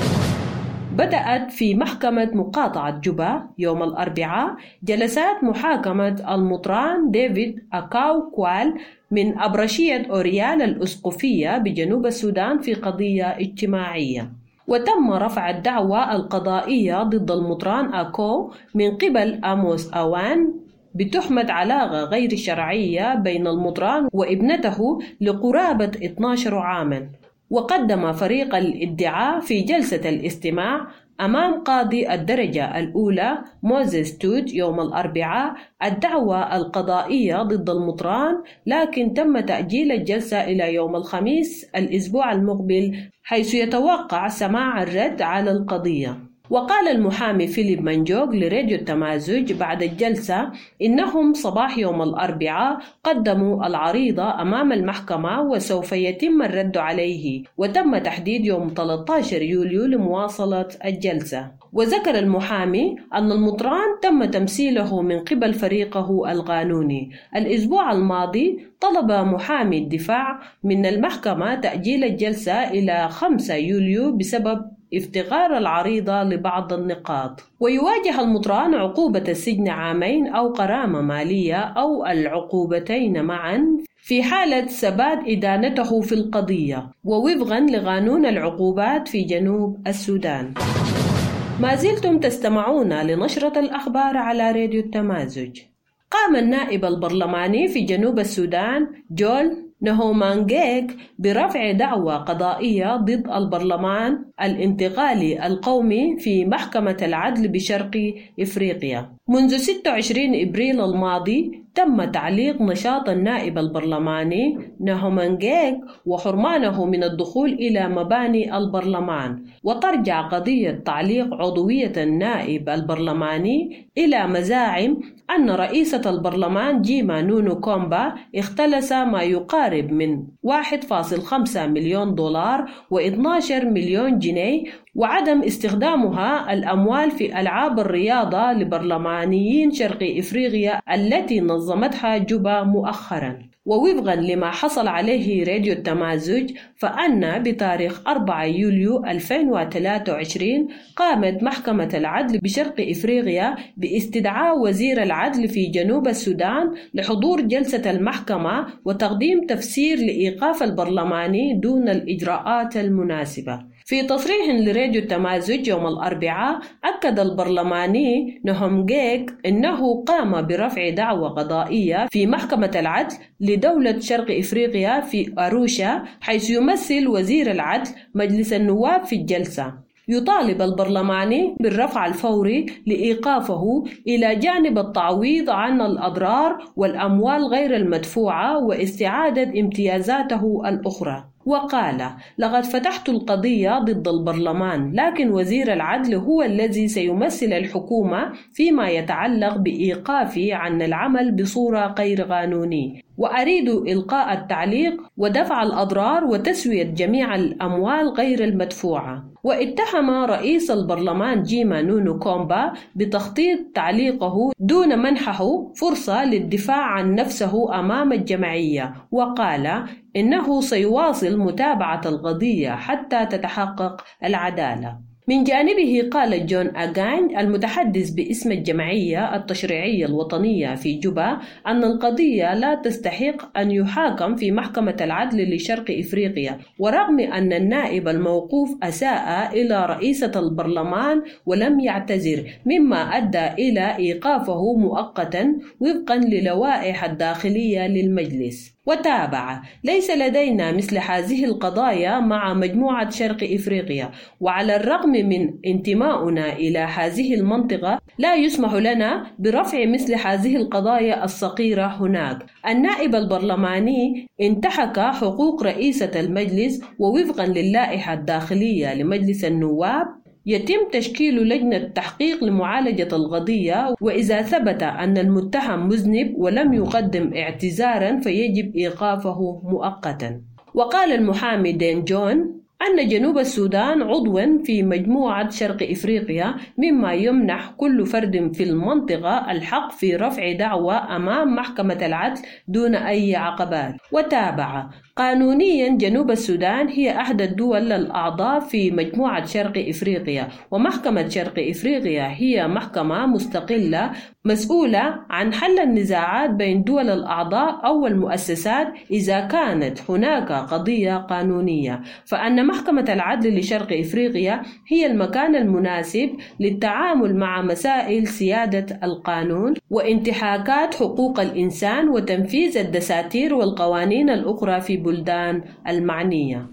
بدأت في محكمة مقاطعة جوبا يوم الأربعاء جلسات محاكمة المطران ديفيد أكاو كوال من أبرشية أوريال الأسقفية بجنوب السودان في قضية اجتماعية. وتم رفع الدعوى القضائية ضد المطران أكو من قبل أموس أوان بتهمة علاقة غير شرعية بين المطران وابنته لقرابة اثني عشر عاماً. وقدم فريق الادعاء في جلسة الاستماع أمام قاضي الدرجة الأولى موزيس توت يوم الأربعاء الدعوى القضائية ضد المطران، لكن تم تأجيل الجلسة إلى يوم الخميس الأسبوع المقبل حيث يتوقع سماع الرد على القضية. وقال المحامي فيليب منجوغ لراديو التمازج بعد الجلسة إنهم صباح يوم الأربعاء قدموا العريضة أمام المحكمة وسوف يتم الرد عليه، وتم تحديد يوم ثلاثة عشر يوليو لمواصلة الجلسة. وذكر المحامي أن المطران تم تمثيله من قبل فريقه القانوني. الأسبوع الماضي طلب محامي الدفاع من المحكمة تأجيل الجلسة إلى خمسة يوليو بسبب افتقار العريضة لبعض النقاط. ويواجه المطران عقوبة السجن عامين أو غرامة مالية أو العقوبتين معا في حالة ثبات إدانته في القضية، ووفقا لقانون العقوبات في جنوب السودان. ما زلتم تستمعون لنشرة الأخبار على راديو التمازج. قام النائب البرلماني في جنوب السودان جول نهومانجيك برفع دعوى قضائية ضد البرلمان الانتقالي القومي في محكمة العدل بشرق إفريقيا. منذ ستة وعشرين إبريل الماضي تم تعليق نشاط النائب البرلماني نهومانجيك وحرمانه من الدخول إلى مباني البرلمان. وترجع قضية تعليق عضوية النائب البرلماني إلى مزاعم أن رئيسة البرلمان جيما نونو كومبا اختلس ما يقارب من واحد فاصلة خمسة مليون دولار واثني عشر مليون جنيه وعدم استخدامها الأموال في ألعاب الرياضة لبرلمانيين شرق إفريقيا التي نظمتها جوبا مؤخراً. ووفقاً لما حصل عليه راديو التمازج، فأن بتاريخ أربعة يوليو ألفين وثلاثة وعشرين قامت محكمة العدل بشرق إفريقيا باستدعاء وزير العدل في جنوب السودان لحضور جلسة المحكمة وتقديم تفسير لإيقاف البرلماني دون الإجراءات المناسبة. في تصريح لراديو التمازج يوم الأربعاء، أكد البرلماني نهومجيك أنه قام برفع دعوى قضائية في محكمة العدل لدولة شرق إفريقيا في أروشا، حيث يمثل وزير العدل مجلس النواب في الجلسة. يطالب البرلماني بالرفع الفوري لإيقافه إلى جانب التعويض عن الأضرار والأموال غير المدفوعة واستعادة امتيازاته الأخرى. وقال: لقد فتحت القضية ضد البرلمان، لكن وزير العدل هو الذي سيمثل الحكومة فيما يتعلق بإيقافي عن العمل بصورة غير قانونية، وأريد إلقاء التعليق ودفع الأضرار وتسوية جميع الأموال غير المدفوعة. واتهم رئيس البرلمان جيما نونو كومبا بتخطيط تعليقه دون منحه فرصة للدفاع عن نفسه أمام الجمعية، وقال إنه سيواصل متابعة القضية حتى تتحقق العدالة. من جانبه قال جون أغاني المتحدث باسم الجمعية التشريعية الوطنية في جوبا أن القضية لا تستحق أن يحاكم في محكمة العدل لشرق إفريقيا، ورغم أن النائب الموقوف أساء إلى رئيسة البرلمان ولم يعتذر، مما أدى إلى إيقافه مؤقتا وفقا للوائح الداخلية للمجلس. وتابع: ليس لدينا مثل هذه القضايا مع مجموعة شرق إفريقيا، وعلى الرغم من انتماؤنا إلى هذه المنطقة لا يسمح لنا برفع مثل هذه القضايا الصغيرة هناك. النائب البرلماني انتهك حقوق رئيسة المجلس، ووفقا للائحة الداخلية لمجلس النواب يتم تشكيل لجنة تحقيق لمعالجة القضية، وإذا ثبت أن المتهم مذنب ولم يقدم اعتذارا فيجب إيقافه مؤقتا. وقال المحامي دين جون أن جنوب السودان عضوا في مجموعة شرق إفريقيا، مما يمنح كل فرد في المنطقة الحق في رفع دعوى أمام محكمة العدل دون أي عقبات. وتابع: قانونيا جنوب السودان هي أحد الدول الأعضاء في مجموعة شرق إفريقيا، ومحكمة شرق إفريقيا هي محكمة مستقلة مسؤولة عن حل النزاعات بين دول الأعضاء أو المؤسسات إذا كانت هناك قضية قانونية، فأن محكمة العدل لشرق إفريقيا هي المكان المناسب للتعامل مع مسائل سيادة القانون وانتهاكات حقوق الإنسان وتنفيذ الدساتير والقوانين الأخرى في بلدان المعنية.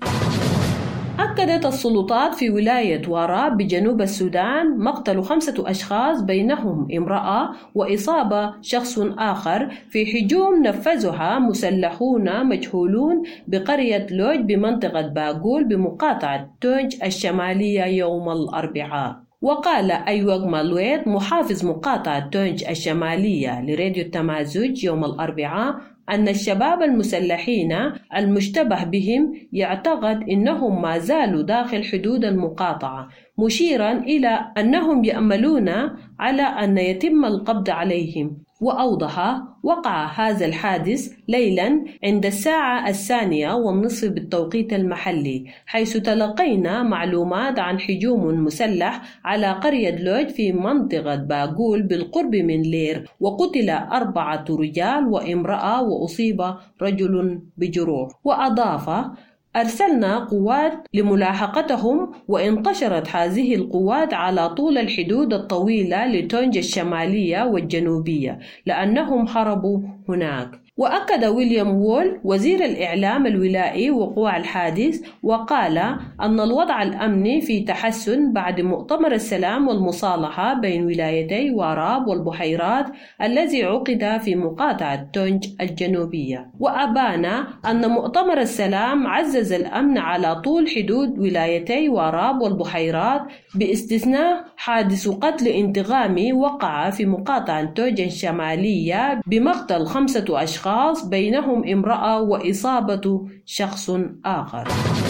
أكدت السلطات في ولاية واراب بجنوب السودان مقتل خمسة أشخاص بينهم امرأة وإصابة شخص آخر في هجوم نفذها مسلحون مجهولون بقرية لوج بمنطقة باقول بمقاطعة تونج الشمالية يوم الأربعاء. وقال أيوغ مالويت محافظ مقاطعة تونج الشمالية لراديو التمازج يوم الأربعاء أن الشباب المسلحين المشتبه بهم يعتقد أنهم ما زالوا داخل حدود المقاطعة، مشيرا إلى أنهم يأملون على أن يتم القبض عليهم. وأوضح: وقع هذا الحادث ليلا عند الساعة الثانية والنصف بالتوقيت المحلي، حيث تلقينا معلومات عن هجوم مسلح على قرية لوج في منطقة باقول بالقرب من لير، وقتل أربعة رجال وامرأة وأصيب رجل بجروح. وأضاف: أرسلنا قوات لملاحقتهم، وانتشرت هذه القوات على طول الحدود الطويلة لتونج الشمالية والجنوبية لأنهم هربوا هناك. وأكد ويليام وول وزير الإعلام الولائي وقوع الحادث، وقال أن الوضع الأمني في تحسن بعد مؤتمر السلام والمصالحة بين ولايتي واراب والبحيرات الذي عقد في مقاطعة تونج الجنوبية. وأبان أن مؤتمر السلام عزز الأمن على طول حدود ولايتي واراب والبحيرات باستثناء حادث قتل انتقامي وقع في مقاطعة تونج الشمالية بمقتل خمسة أشخاص بينهم امرأة وإصابة شخص آخر.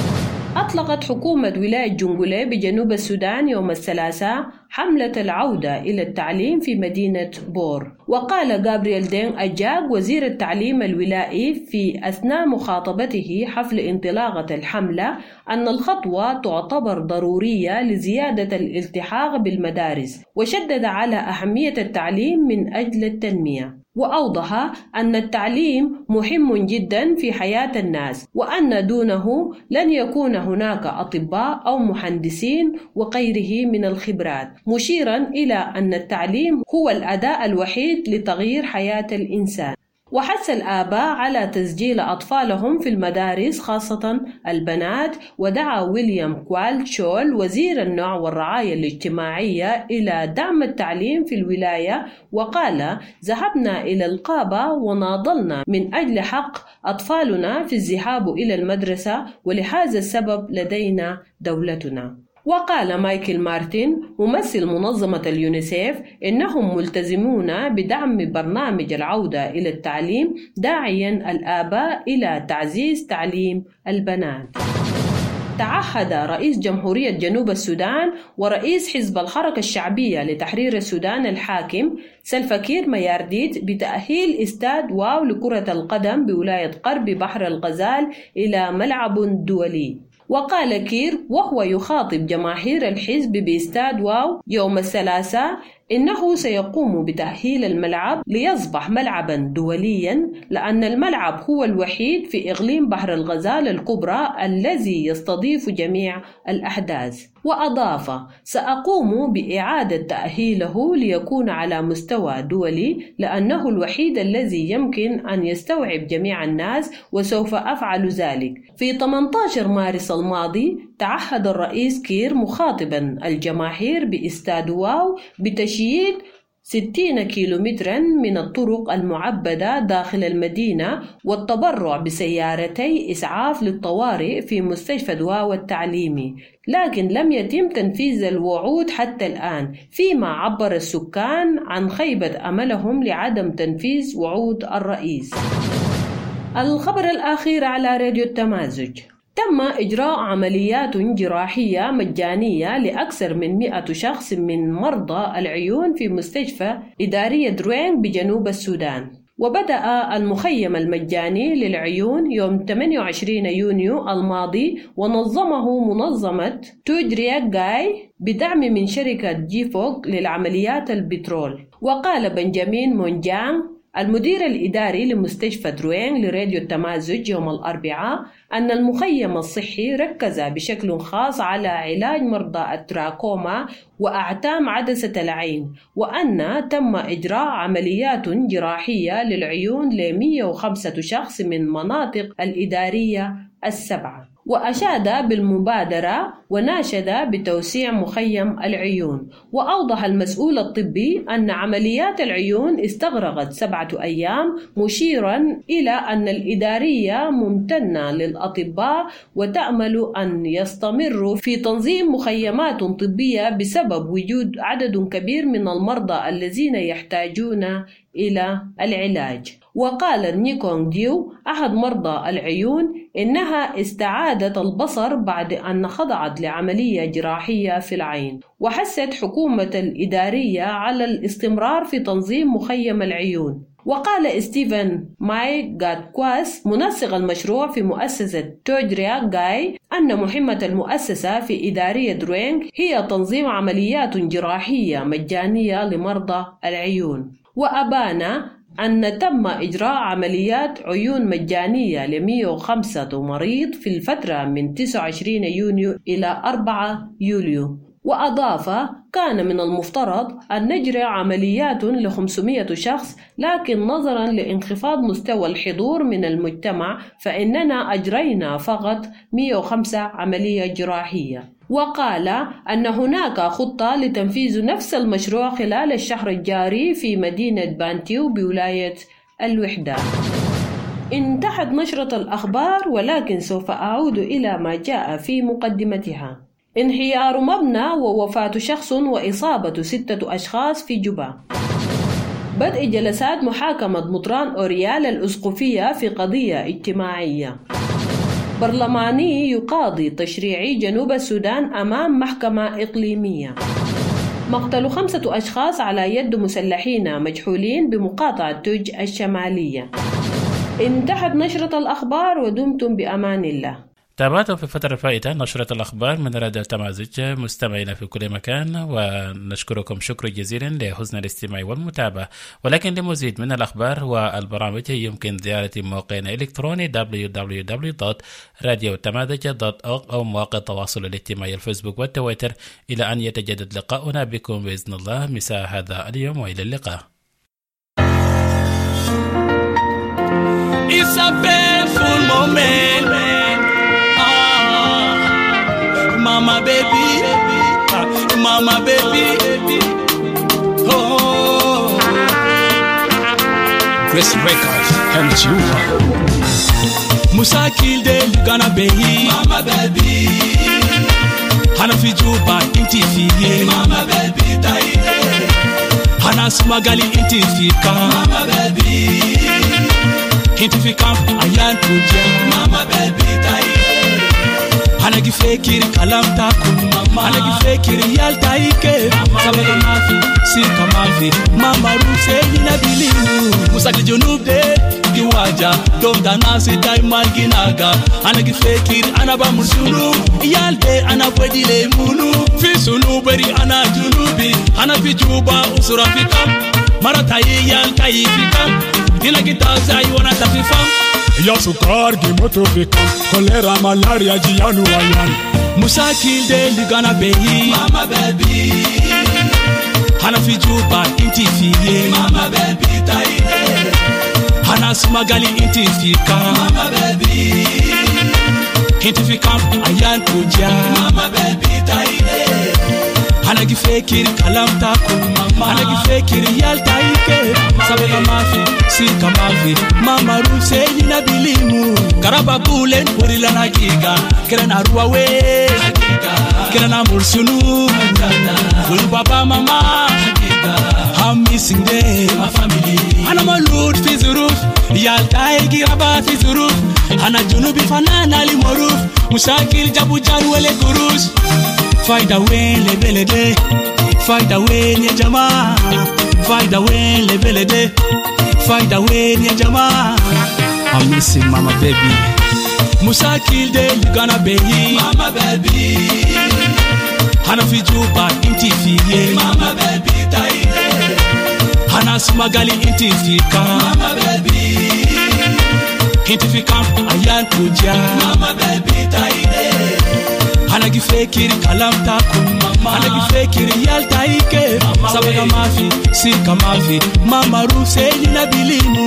أطلقت حكومة ولاية جنقلي بجنوب السودان يوم الثلاثاء حملة العودة إلى التعليم في مدينة بور. وقال غابرييل دين أجاج وزير التعليم الولائي في أثناء مخاطبته حفل انطلاقة الحملة أن الخطوة تعتبر ضرورية لزيادة الالتحاق بالمدارس، وشدد على أهمية التعليم من أجل التنمية. وأوضح أن التعليم مهم جدا في حياة الناس، وأن دونه لن يكون هناك أطباء أو مهندسين وغيره من الخبرات، مشيرا إلى أن التعليم هو الأداة الوحيد لتغيير حياة الإنسان. وحث الآباء على تسجيل أطفالهم في المدارس خاصة البنات. ودعا ويليام كوال شول وزير النوع والرعاية الاجتماعية إلى دعم التعليم في الولاية، وقال: ذهبنا إلى الغابة وناضلنا من أجل حق أطفالنا في الذهاب إلى المدرسة، ولهذا السبب لدينا دولتنا. وقال مايكل مارتن ممثل منظمة اليونيسيف إنهم ملتزمون بدعم برنامج العودة إلى التعليم، داعيا الآباء إلى تعزيز تعليم البنات. تعهد رئيس جمهورية جنوب السودان ورئيس حزب الحركة الشعبية لتحرير السودان الحاكم سلفا كير ميارديت بتأهيل استاد واو لكرة القدم بولاية غرب بحر الغزال إلى ملعب دولي. وقال كير وهو يخاطب جماهير الحزب باستاد واو يوم الثلاثاء إنه سيقوم بتأهيل الملعب ليصبح ملعبا دوليا، لأن الملعب هو الوحيد في إقليم بحر الغزال الكبرى الذي يستضيف جميع الأحداث. وأضاف: سأقوم بإعادة تأهيله ليكون على مستوى دولي، لأنه الوحيد الذي يمكن أن يستوعب جميع الناس، وسوف أفعل ذلك. في ثمانية عشر مارس الماضي تعهد الرئيس كير مخاطبا الجماهير باستاد واو بتشييد ستين كيلومترا من الطرق المعبدة داخل المدينة، والتبرع بسيارتي إسعاف للطوارئ في مستشفى واو التعليمي، لكن لم يتم تنفيذ الوعود حتى الآن، فيما عبر السكان عن خيبة أملهم لعدم تنفيذ وعود الرئيس. الخبر الأخير على راديو التمازج: تم إجراء عمليات جراحية مجانية لأكثر من مئة شخص من مرضى العيون في مستشفى إدارية دروين بجنوب السودان. وبدأ المخيم المجاني للعيون يوم ثمانية وعشرين يونيو الماضي، ونظمه منظمة تودريا جاي بدعم من شركة جيفوك للعمليات البترول. وقال بنجامين مونجان المدير الإداري لمستشفى دروين لراديو التمازج يوم الأربعاء أن المخيم الصحي ركز بشكل خاص على علاج مرضى التراكوما وأعتام عدسة العين، وأن تم إجراء عمليات جراحية للعيون ل مئة وخمسة شخص من مناطق الإدارية السبعة. وأشاد بالمبادرة وناشد بتوسيع مخيم العيون. وأوضح المسؤول الطبي أن عمليات العيون استغرقت سبعة أيام، مشيرا إلى أن الإدارية ممتنة للأطباء وتأمل أن يستمروا في تنظيم مخيمات طبية بسبب وجود عدد كبير من المرضى الذين يحتاجون إلى العلاج. وقال نيكونغ ديو أحد مرضى العيون إنها استعادت البصر بعد أن خضعت لعملية جراحية في العين. وحثت حكومة الإدارية على الاستمرار في تنظيم مخيم العيون. وقال ستيفن ماي غادكواس منسق المشروع في مؤسسة تودريا جاي أن مهمة المؤسسة في إدارية دروينغ هي تنظيم عمليات جراحية مجانية لمرضى العيون. وأبان أن تم إجراء عمليات عيون مجانية ل مئة وخمسة مريض في الفترة من تسعة وعشرين يونيو إلى أربعة يوليو. وأضاف: كان من المفترض أن نجري عمليات ل خمسمئة شخص، لكن نظرا لانخفاض مستوى الحضور من المجتمع فإننا أجرينا فقط مئة وخمسة عملية جراحية. وقال أن هناك خطة لتنفيذ نفس المشروع خلال الشهر الجاري في مدينة بانتيو بولاية الوحدة. انتهت نشرة الأخبار، ولكن سوف أعود إلى ما جاء في مقدمتها. انهيار مبنى ووفاة شخص وإصابة ستة أشخاص في جوبا. بدء جلسات محاكمة مطران أوريال الأسقفية في قضية اجتماعية. برلماني يقاضي تشريعي جنوب السودان أمام محكمة إقليمية. مقتل خمسة أشخاص على يد مسلحين مجحولين بمقاطعة توج الشمالية. انتهت نشرة الأخبار ودمتم بأمان الله. تابعتم في الفترة الفائتة نشرة الأخبار من راديو تمازج مستمعينا في كل مكان، ونشكركم شكر جزيلا لحسن الاستماع والمتابعة. ولكن لمزيد من الأخبار والبرامج يمكن زيارة موقعنا الإلكتروني دبليو دبليو دبليو دوت راديو تمازج دوت أورغ أو مواقع التواصل الاجتماعي الفيسبوك والتويتر. إلى أن يتجدد لقاؤنا بكم بإذن الله مساء هذا اليوم، وإلى اللقاء. It's a painful moment, ah, mama baby, mama baby, oh. Chris Records, and you. Musa killed the Ghana baby, mama baby. Hana fi Juba inti fiye, mama baby taide. Hana smagali inti fika, mama baby. Inti fi camp ayan tuja, mama baby taide. Hana gifekiri kalam takun, mama. Hana gifekiri yal taike, sabaga mafi, sirka mafi, mama ruse yina bilimu. Musa ki junub de, giwaja, dom danasi daimal ginaga. Hana gifekiri anaba mursunu, yal de anabwedi le munu. Fi sunu beri ana junubi, hana fi Juba usura fi camp. Maratayi yal tayi fi camp. Ina kitaza iwana tafi fam. Ya sukar gimoto fi camp. Kolera malaria jiyanu wayan. Musa kilde ligana behi, mama baby. Hana fi Juba inti fiye, mama baby taide. Hana smagali inti fika, mama baby. Inti fi camp ayan tuja, mama baby taide. Hana gifekiri kalam takun, mama. Hana gifekiri yal taike, sabaga mafi, sirka mafi, mama ruse yina bilimu. Karaba kulen purila na giga, kera na ruwawe, kera na mursunu, ulu baba mama, I'm missing them, my family. Hana malud fi zuruf, yal taigi raba fi zuruf. Hana junubi fanana li moruf, musakil jabu jaru ele gurus. Find a way, lebele de. Find a way, nye jama. Find a way, lebele de. Find a way, nye jama. I'm missing mama baby. Musa killed the Uganda baby, mama baby. Hana fi Juba inti fiye, mama baby taide. Hana smagali inti fika, mama baby. Inti fi camp ayan tuja, mama baby taide. Hana gifekiri kalam takun, mama. Hana gifekiri yal taike, sabaga mafi, sirka mafi, mama ruse yina bilimu.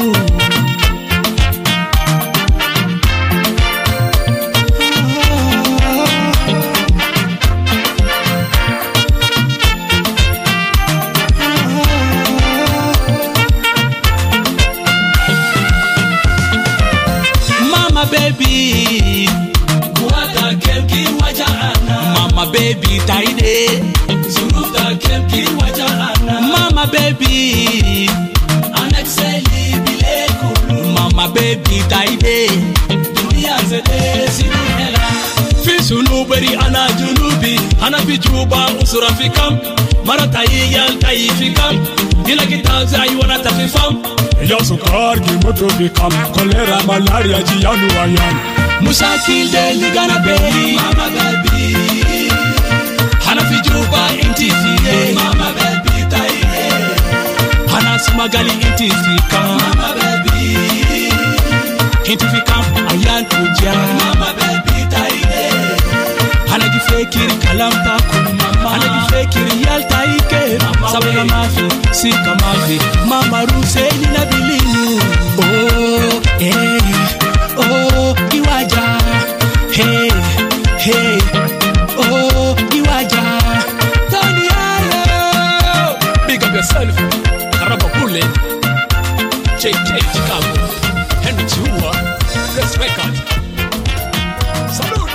Mama baby, guada kemki wajana. Mama baby taide, zurufta kemki wajana. Mama baby, anexeli bile kulu. Mama baby taide, dunia zede sinuhela. Fi sunuberi ana junubi, ana fi Juba usura fi camp. Maratayi yal tayi fi camp. Ina kitaza iwana tafi fam. Ya sukar gimoto fi camp. Kolera malaria jiyanu wayan. Musa kilde ligana baby, mama baby. Hana fi Juba inti fiye, mama baby taide. Hana smagali inti fika, mama baby. Inti fi camp ayan tuja, mama baby taide. Hana gifekiri kalam takun, mama. Hana gifekiri yal taike, sabaga mafi, sirka mafi, mama ruse yina bilimu. Oh, eh, oh, iwaja, hey, hey, oh, iwaja. Tony Ayo, big up yourself. Karaba Bullet, J J Chicago, Henry Chua, Chris Records. Salute.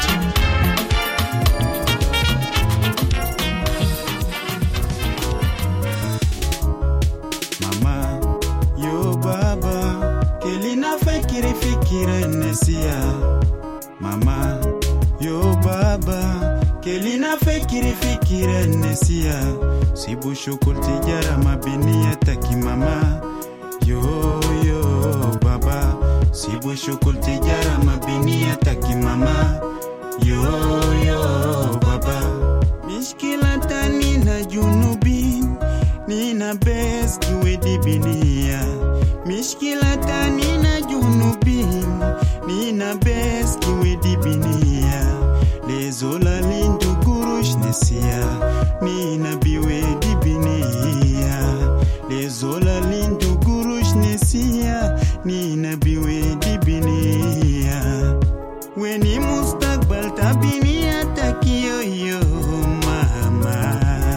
Mama, yo baba, kelina fikiri fikire nesia. mama yo baba kelina fikiri fikira nesia sibu shukul tijara mabinia taki mama yo yo baba sibu shukul tijara mabinia taki mama yo yo baba mishkila tani na junubin nina bes kiwedi binia mishkila tani na junubin nina bes kiwedi binia lezola lindu gurush nesia nina biwedi binia lezola lindu gurush nesia nina biwedi binia weni mustakbal tabinia takiyo yo mama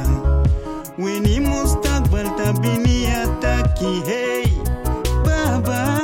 weni mustakbal tabinia taki hey baba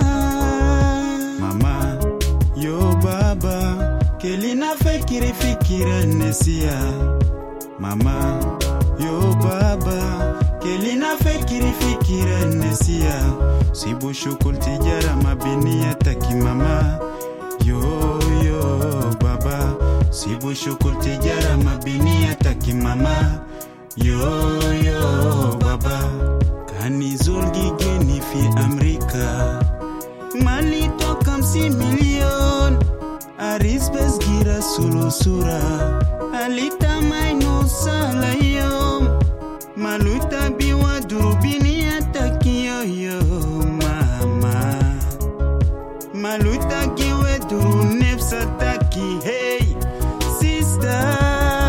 mama yo baba kelina fikiri fikira nesia mama yo baba kelina fikiri fikira nesia sibu shukul tijara mabinia taki mama yo yo baba sibu shukul tijara mabinia taki mama yo yo baba kani zulgi geni fi Amerika mali toka msi milion aris bes gira sulu sura alita mainu sala yom maluta biwa durubini ataki yo yo mama maluta giwe duru nefsa taki hey sister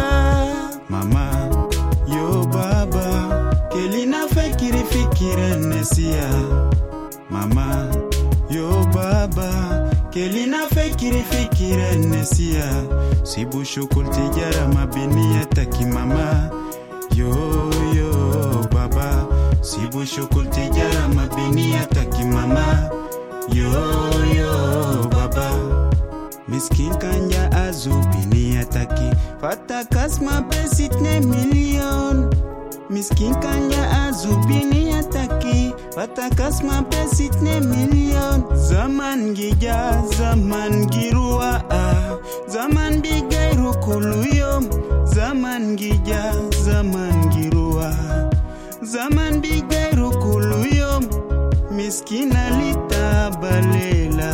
mama yo baba kelina fikiri fikira nesia mama yo baba kelina fikiri fikira nesia sibu shukul tijara mabinia taki mama yo yo baba sibu shukul tijara mabinia taki mama yo yo baba miskin kanja azubini ataki fata kasma besit ne million miskin kanja azubini ataki fata kasma besit ne million zaman gija zaman girua zaman bigairu kuluyom zaman gija zaman girua zaman bigairu kuluyom miskin alita balela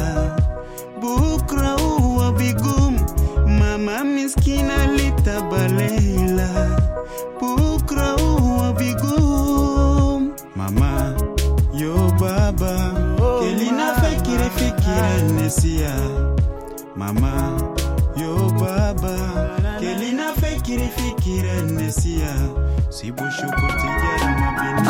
bukra uwa bigum mama miskin alita balela bukra uwa bigum mama yo baba kelina fikiri fikira nesia mama yo baba kelina fikiri fikira nesia sibu shukul tijara mabini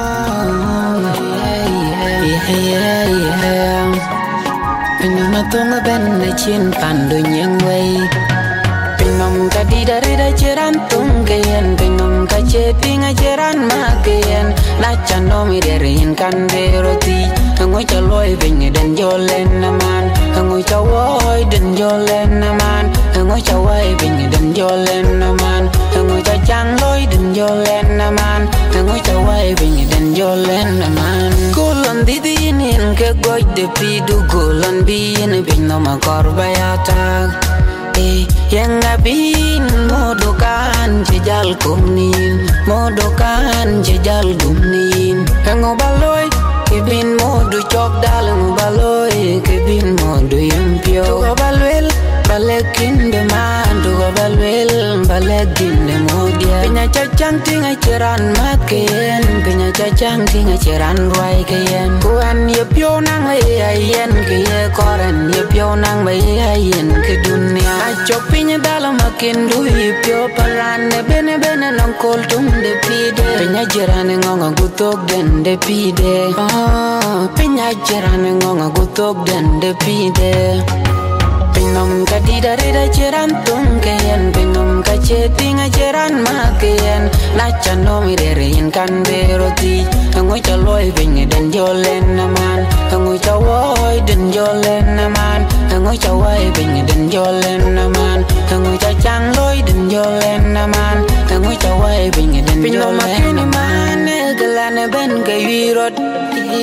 yeah yeah yeah Pinama tunga ben na chin pandu nyang wei Pinam ka di dari da chiran tungkayan Pinam ka chepinga chiran magayan Na chano mi derin kan deroti Hangoy chaloy bingi den jolen naman Hangoy chawoy den jolen naman Hangoy chaway bingi den jolen naman Hangoy chachang loy den jolen naman Hangoy chaway bingi den jolen naman Kulon didinin ke goy de pidu kulon bin bin no makorbayata eh yenga bin modokan jejal kumnin modokan jejal gumnin hango baloy kibin modu chok dal ngo baloy kibin modu yempio to balwel balekin de man to balwel balekin de modia pinya chachang tinga chiran maken pinya chachang tinga chiran roi kayen kuan ye pio nang ayen ke koran ye pio nang ayen ke dunia chok pinya dal makin du ye pio paran ne bene bene nang kol tum de pide pinya chiran ngonga gutok den de pide ah pinya chiran ngonga gutok den de pide Pinam ka di dari da chiran tungkayan Pinam ka chetinga chiran magayan Na chano mi derin kan beroti Hangoy chaloy bingi den jolen naman Hangoy chawoy den jolen naman Hangoy chaway bingi den jolen naman Hangoy chachang loy den jolen naman Hangoy chaway bingi den jolen naman Ekelane ben gayirot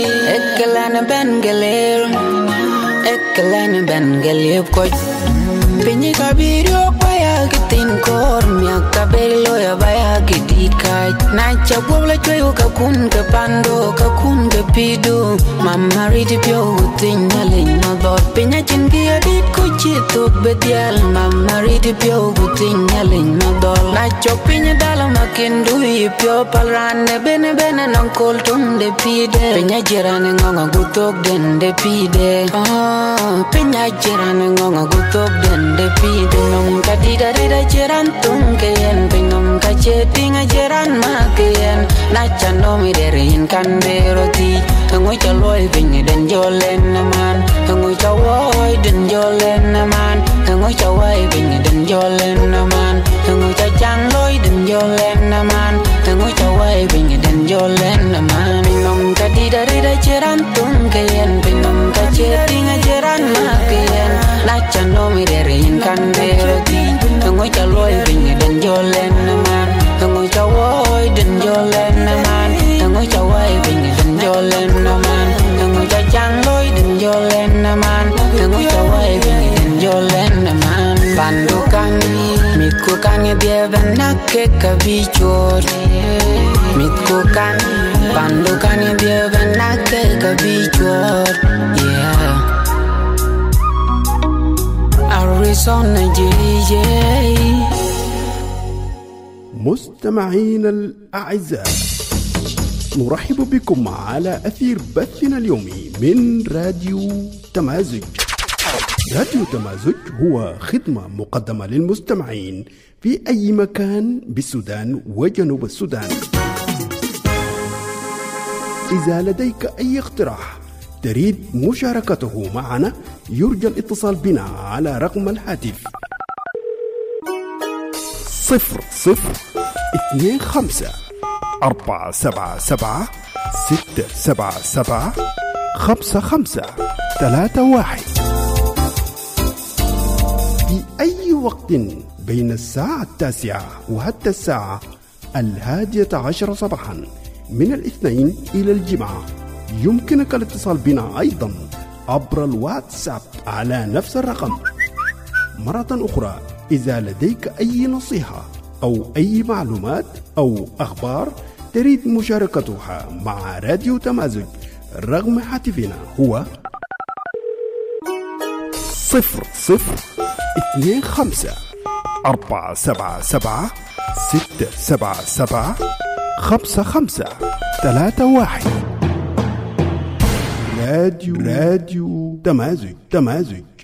Ekelane ben galer Ekelane ben galip koch Penye kabirio kwaya kitin kor miak kabelo ya baya kidikai na chagwala chweyo kakun ke pando kakun ke pido mama ridi pyo utinya lenya dot penye chingi adit kuchito bedial mama ridi pyo utinya lenya dot na chok penye dala makindu pyo palrane bene bene nang kol tunde pide penye jirane ngonga gutok dende pide ah penye jirane ngonga gutok dende pide nong kadida rida jiran tungke yen penong kachetinga jiran maken na chano mi derin kan beroti ngoi chaloi penye den jolen man ngoi chawoi den jolen man ngoi chawai penye den jolen man ngoi chachang loi den jolen man ngoi chawai penye den jolen man penong kadida rida jiran tungke yen penong kachetinga jiran maken na chano mi derin kan beroti ngoi chaloi penye den jolen man ngoi chawoi den jolen man ngoi chawai penye den jolen man ngoi chachang loi den jolen man ngoi chawai penye den jolen man bandukan mikukan dia benake kabichor mikukan bandukan dia benake kabichor yeah Arizona J J. مستمعين الأعزاء، نرحب بكم على أثير بثنا اليومي من راديو تمازج. راديو تمازج هو خدمة مقدمة للمستمعين في أي مكان بالسودان وجنوب السودان. إذا لديك أي اقتراح تريد مشاركته معنا يرجى الاتصال بنا على رقم الهاتف صفر صفر اثنين خمسة أربعة سبعة سبعة ستة سبعة سبعة خمسة خمسة ثلاثة واحد في أي وقت بين الساعة التاسعة وحتى الساعة الهادية عشر صباحا من الاثنين إلى الجمعة. يمكنك الاتصال بنا أيضا عبر الواتساب على نفس الرقم. مرة أخرى، إذا لديك أي نصيحة أو أي معلومات أو أخبار تريد مشاركتها مع راديو تمازج، رقم هاتفنا هو صفر صفر اثنين خمسة أربعة سبعة سبعة ستة سبعة سبعة خمسة خمسة ثلاثة واحد. راديو راديو تمازج تمازج.